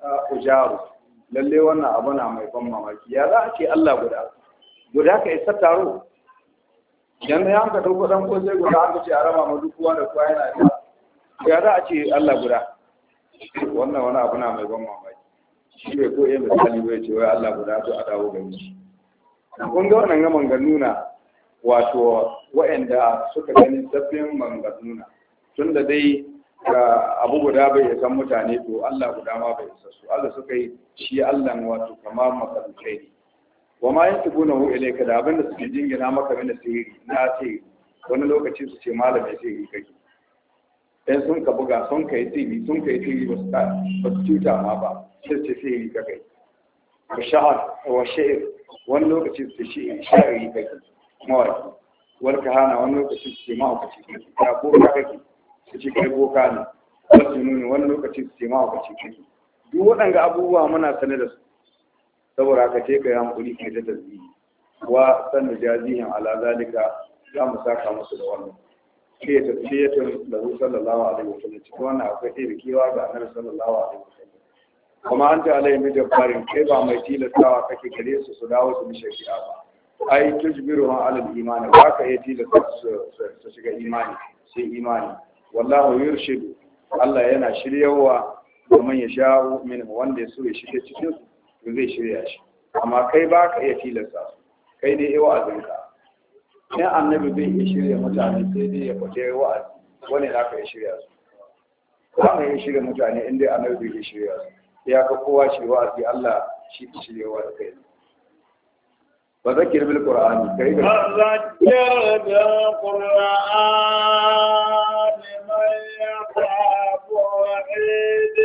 ujaru lalle wannan abu na mai ban mamaki ya za a ce Allah guda guda ka isa taro idan ya ka dauko dan ko sai guda aka ce a raba ma duk wanda kowa yana da ya za a ce Allah guda wannan wani abu na mai ban mamaki shi bai ko yin misali bai ce wai Allah guda to a dawo gani shi kun ga wannan gaman ganuna wato waɗanda suka gani sabbin manganuna tunda dai abu guda bai san mutane to Allah guda ma bai isa su Allah suka yi shi Allah wato kamar makalukai ne wa ma yantubuna hu ilayka da abinda suke jingina maka min sihiri na ce wani lokaci su ce malamai sihiri kake dan sun ka buga sun kai sihiri sun kai sihiri ba su ta ba su cuta ma ba sai ce sihiri kake wa sha'ar wa sha'ir wani lokaci su ce sha'iri kake mawaki wal kahana wani lokaci su ce mahaukaci kake ya boka kake su ce kai boka ne wasu nuni wani lokaci su ce mahaukaci kake duk waɗanga abubuwa muna sane da su saboda haka ce ka yi hankuli kai ta tasbihi wa sanu jazihin ala zalika za mu saka musu da wannan sai ya tafi ya tafi da sallallahu alaihi wasallam cikin wannan akwai ɗaya kewa ga annabi sallallahu alaihi wasallam kuma an ta alaihi mijin farin kai ba mai tilastawa kake gare su su dawo su bi shari'a ba ai tujbiru ha alal imani ba ka yi tilasta su shiga imani sai imani wallahu yurshidu Allah yana shiryawa domin ya shawo min wanda ya so ya shirya cikin su zai shirya shi amma kai ba ka iya tilasta su kai dai yawa azinka in annabi bai iya shirya mutane sai dai ya kwace wa'azi wani na ka iya shirya su ba ka iya shirya mutane in dai annabi bai iya shirya su ya ka kowa shi wa'azi Allah shi ke shirya wa da kai ba zakir bil qur'ani kai ga zakir bil qur'ani man yaqrabu wa'idi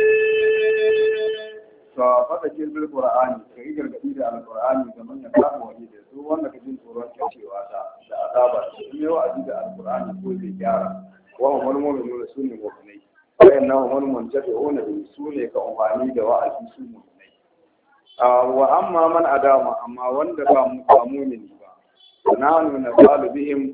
to fata ke bil qur'ani kai gargadi da alqur'ani ga manyan kafu wani da su wanda kake tsoron kacewa ta da azaba in yawa aji da alqur'ani ko zai gyara wa hum mu'minuna sunni mu'minai wa innahu hum muntafi'una bi sunni ka umani da wa'azi su mu'minai wa amma man adama amma wanda ba mu ba mu'mini ba nanu na talibihim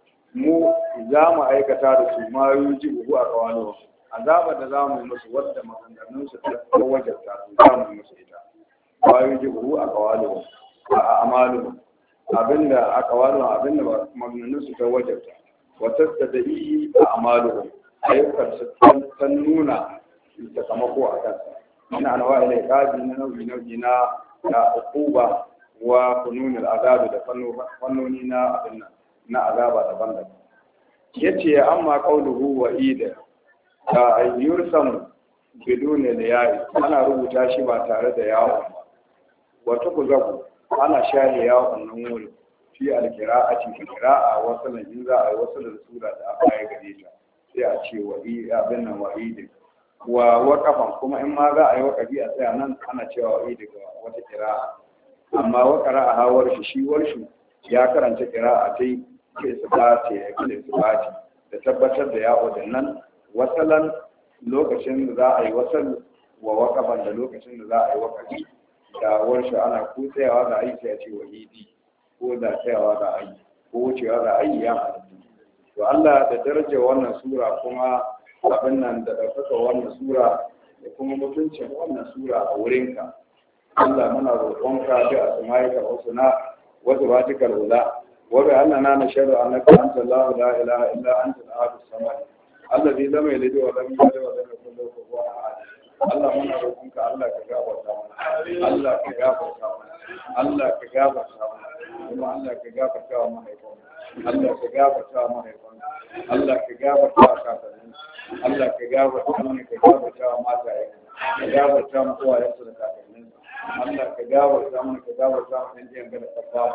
mu za mu aikata da su ma yujibu a kawalo azaba da zamu yi musu wadda maganganun su ta wajarta su zamu yi musu ita bayu jibu a kawalu a amalu abinda a kawalu abinda maganganun su ta wajarta wata tadai a amalu ayyukan su ta nuna sakamako a kansa ina anwa ila kaji na nau'i nau'i na da uquba wa kununul azabi da fannoni na abinna na azaba daban-daban yace amma qauluhu wa ida ta ayyursan bidune da yayi ana rubuta shi ba tare da yawon ba wata ku zaku ana shahe yawon nan wuri fi alqira'ati fi qira'a wasalan in za a yi wasalan sura da aka yi gare ta sai a ce wa abin nan wa'id wa waqafan kuma in ma za a yi waqafi a tsaya nan ana cewa wa'id ga wata qira'a amma wa qira'a hawar shi shi warshi ya karanta qira'a tai ke sabati ya ke sabati da tabbatar da ya'o da nan wasalan lokacin da za a yi wasal wa wakafan da lokacin da za a yi wakafi da warshe ana ko tsayawa za a yi sai a ce wahidi ko da tsayawa za a yi ko wucewa za a yi ya halittu to Allah da daraja wannan sura kuma abin nan da ɗaukaka wannan sura da kuma mutuncin wannan sura a wurinka Allah muna roƙonka da asma'ika husna wa sifatikal ula wa bi annana nashhadu annaka anta la ilaha illa anta al-ahad as-samad الذي لم يلد ولم يولد ولم يكن له كفوا احد الله منا روحك الله كغفرتا منا الله كغفرتا منا الله كغفرتا منا الله كغفرتا منا الله كغفرتا منا الله كغفرتا كاتن الله كغفرتا منا كغفرتا ما جاء كغفرتا مكوا يسر كاتن الله كغفرتا منا كغفرتا من جن غير تقوا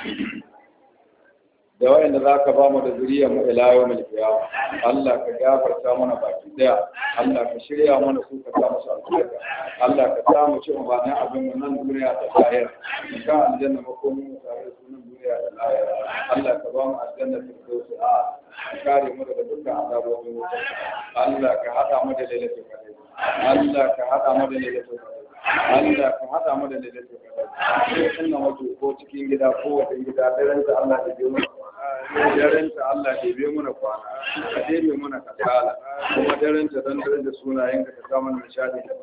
da wayanda za ka ba mu da zuriya mu ila yau mai kiyama Allah ka gafarta mana baki daya Allah ka shirya mana su ka sa musu albarka Allah ka sa mu ci umarnin abin mu nan duniya da lahira ka aljanna makomin mu tare da sunan duniya da lahira Allah ka ba mu aljanna firdausi a kare mu daga dukkan azabobin wuta Allah ka hada mu da lailatul qadr Allah ka hada mu da lailatul qadr Allah ka hada mu da lailatul qadr sai sunna wato ko cikin gida ko wata gida daren da Allah ya biyo darenta Allah ke bai muna kwana ka ɗebe muna kasala kuma darenta don daren da sunayen ka ta samu nishadi da bada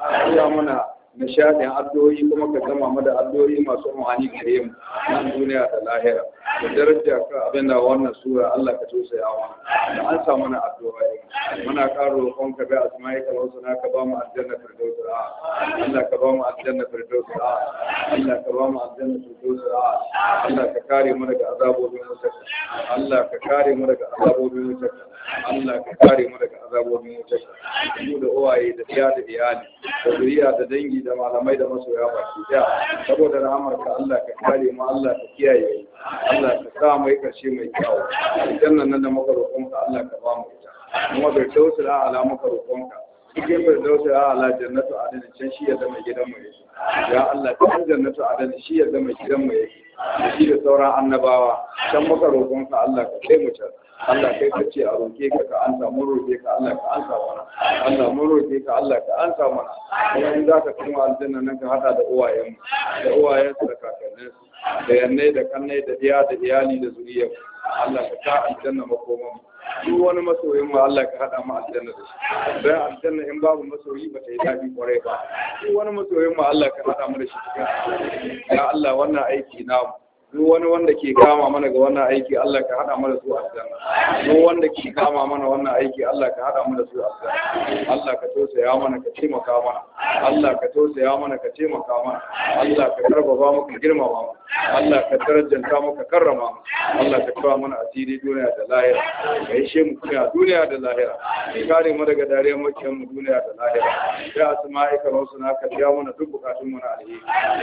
ya mana nishadin addu'o'i kuma ka gama mu da addu'o'i masu amfani gare mu nan duniya da lahira da daraja ka abin da wannan sura Allah ka tausaya mana da an samu mana addu'o'i muna karo roƙon ka ga asma'ika al-husna ka ba mu aljanna firdaus Allah ka ba mu aljanna firdaus Allah ka ba mu aljanna firdaus Allah ka kare mu daga azabobin wuta Allah ka kare mu daga azabobin wuta Allah ka kare mu daga azabobin wuta mu da uwaye da iya da iyali da zuriya da dangi da malamai da masoya baki daya saboda rahamarka Allah ka kare mu Allah ka kiyaye Allah ka sa mai karshe mai kyau aljannan nan da muka roƙonka Allah ka ba mu ita kuma bai tausa da ala muka roƙonka cikin bai tausa da ala jannatu adana can shi ya zama gidan mu yake ya Allah ta jannatu adana shi ya zama gidan mu yake shi da sauran annabawa can muka roƙonka Allah ka kai mu can Allah kai ka ce a roƙe ka ka ansa mun roƙe ka Allah ka ansa mana Allah mun roƙe ka Allah ka ansa mana kuma in za ka kuma aljanna nan ka hada da uwayen da uwayen su da kakannin su da yannai da kannai da iya da iyali da zuriya Allah ka ta aljanna makoman duk wani masoyin mu Allah ka hada mu aljanna da shi dan aljanna in babu masoyi ba ta yi dadi kwarai ba duk wani masoyin mu Allah ka hada mu da shi cikin ya Allah wannan aiki namu duk wani wanda ke kama mana ga wannan aiki Allah ka hada mana su aljanna duk wanda ke kama mana wannan aiki Allah ka hada mana su aljanna Allah ka tausaya mana ka taimaka mana Allah ka tausaya mana ka taimaka mana Allah ka karbaba mu ka girmama mu Allah ka darajanta mu ka karrama mu Allah ka kawo mana asiri duniya da lahira ka yi shemu kuma duniya da lahira ka kare mu daga dariyar makiyan mu duniya da lahira ya asma'ika wa husna ka biya mana duk bukatun mu na alheri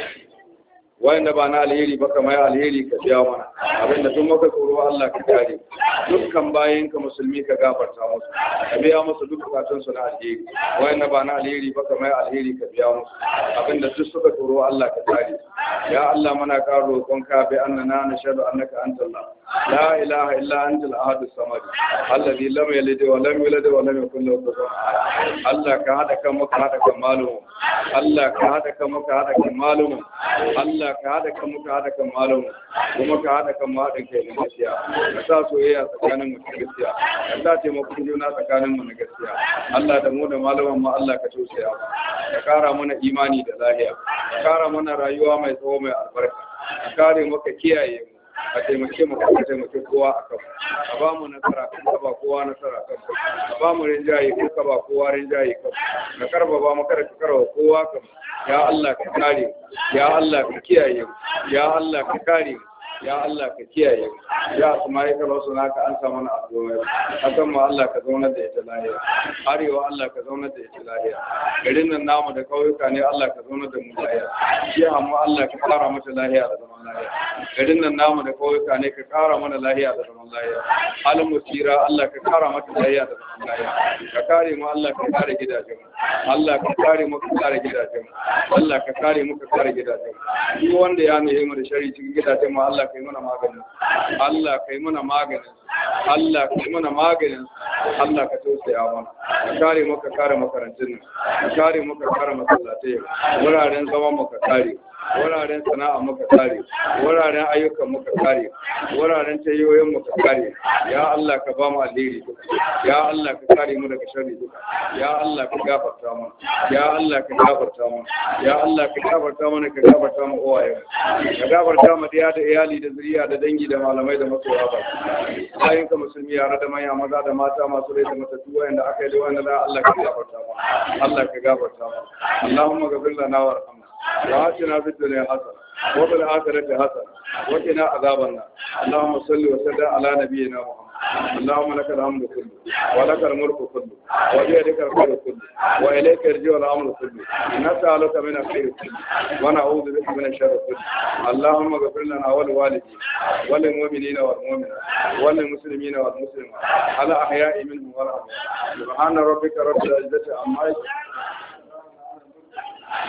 wayanda ba na alheri ba kamar alheri ka biya mana abinda tun maka tsoro Allah ka kare dukkan bayan ka musulmi ka gafarta musu ka biya musu duk bukatun su na alheri wayanda ba na alheri ba kamar alheri ka biya musu abinda duk suka tsoro Allah ka kare ya Allah muna karo roƙon ka bi annana nashhadu annaka antallah la ilaha illa antal ahad as-samad alladhi lam yalid wa lam yulad wa lam yakul lahu kufuwan ahad Allah ka hada kan maka hada kan malum Allah ka hada kan maka hada kan malum Allah ka haɗa kan muka haɗa kan malamu kuma ka haɗa kan mahaɗin kai na gaskiya ka sa soyayya tsakanin mu na gaskiya ka sa taimakon juna tsakanin mu na gaskiya Allah da mu da malaman mu Allah ka tausaya ka kara mana imani da lahiya ka kara mana rayuwa mai tsawo mai albarka ka kare mu ka kiyaye mu ka taimake mu ka taimake kowa a kan ka ba mu nasara ka ba kowa nasara kan ka ba mu rinjaye ka ba kowa rinjaye kan ka karba ba mu kada ka karba kowa kan ya Allah ka kare ya Allah ka kiyaye ya Allah ka kare ya Allah ka kiyaye ya asma'i ka wasu naka an samu na addu'a hakan ma Allah ka zauna da ita lahiya arewa Allah ka zauna da ita lahiya garin nan namu da kauyuka ne Allah ka zauna da mu lahiya jiha mu Allah ka kara mata lahiya da zaman lahiya garin nan namu da kauyuka ne ka kara mana lahiya da zaman lahiya halin musira Allah ka kara mata lahiya da zaman lahiya ka kare mu Allah ka kare gidajen Allah ka kare mu ka kare gidajen Allah ka kare mu ka kare gidajen duk wanda ya nemi mu da shari cikin gidajen mu Allah kai mana maganin Allah kai mana maganin Allah kai mana maganin Allah ka tausaya mana ka kare mu ka kare makarantun ka kare mu ka kare masallatai wuraren zaman mu ka kare wuraren sana'a muka kare wuraren ayyukan muka kare wuraren tayoyin muka kare ya Allah ka ba mu alheri duka ya Allah ka kare mu daga sharri duka ya Allah ka gafarta mana ya Allah ka gafarta mana ya Allah ka gafarta mana ka gafarta mu uwaye ka gafarta mu da da iyali da zuriya da dangi da malamai da masoya ba bayan ka musulmi yara da manya maza da mata masu rai da matattu wanda aka yi da wanda Allah ka gafarta mana Allah ka gafarta mana Allahumma ghfir lana warhamna وآتنا في الدنيا حسنة وفي الآخرة حسنة وقنا عذاب النار اللهم صل وسلم على نبينا محمد اللهم لك الحمد كله ولك الملك كله وبيدك الخير كله وإليك يرجع الأمر كله نسألك من الخير كله ونعوذ بك من الشر كله اللهم اغفر لنا ولوالدينا وللمؤمنين والمؤمنات وللمسلمين والمسلمات على أحياء منهم والأموات سبحان ربك رب العزة عما يصفون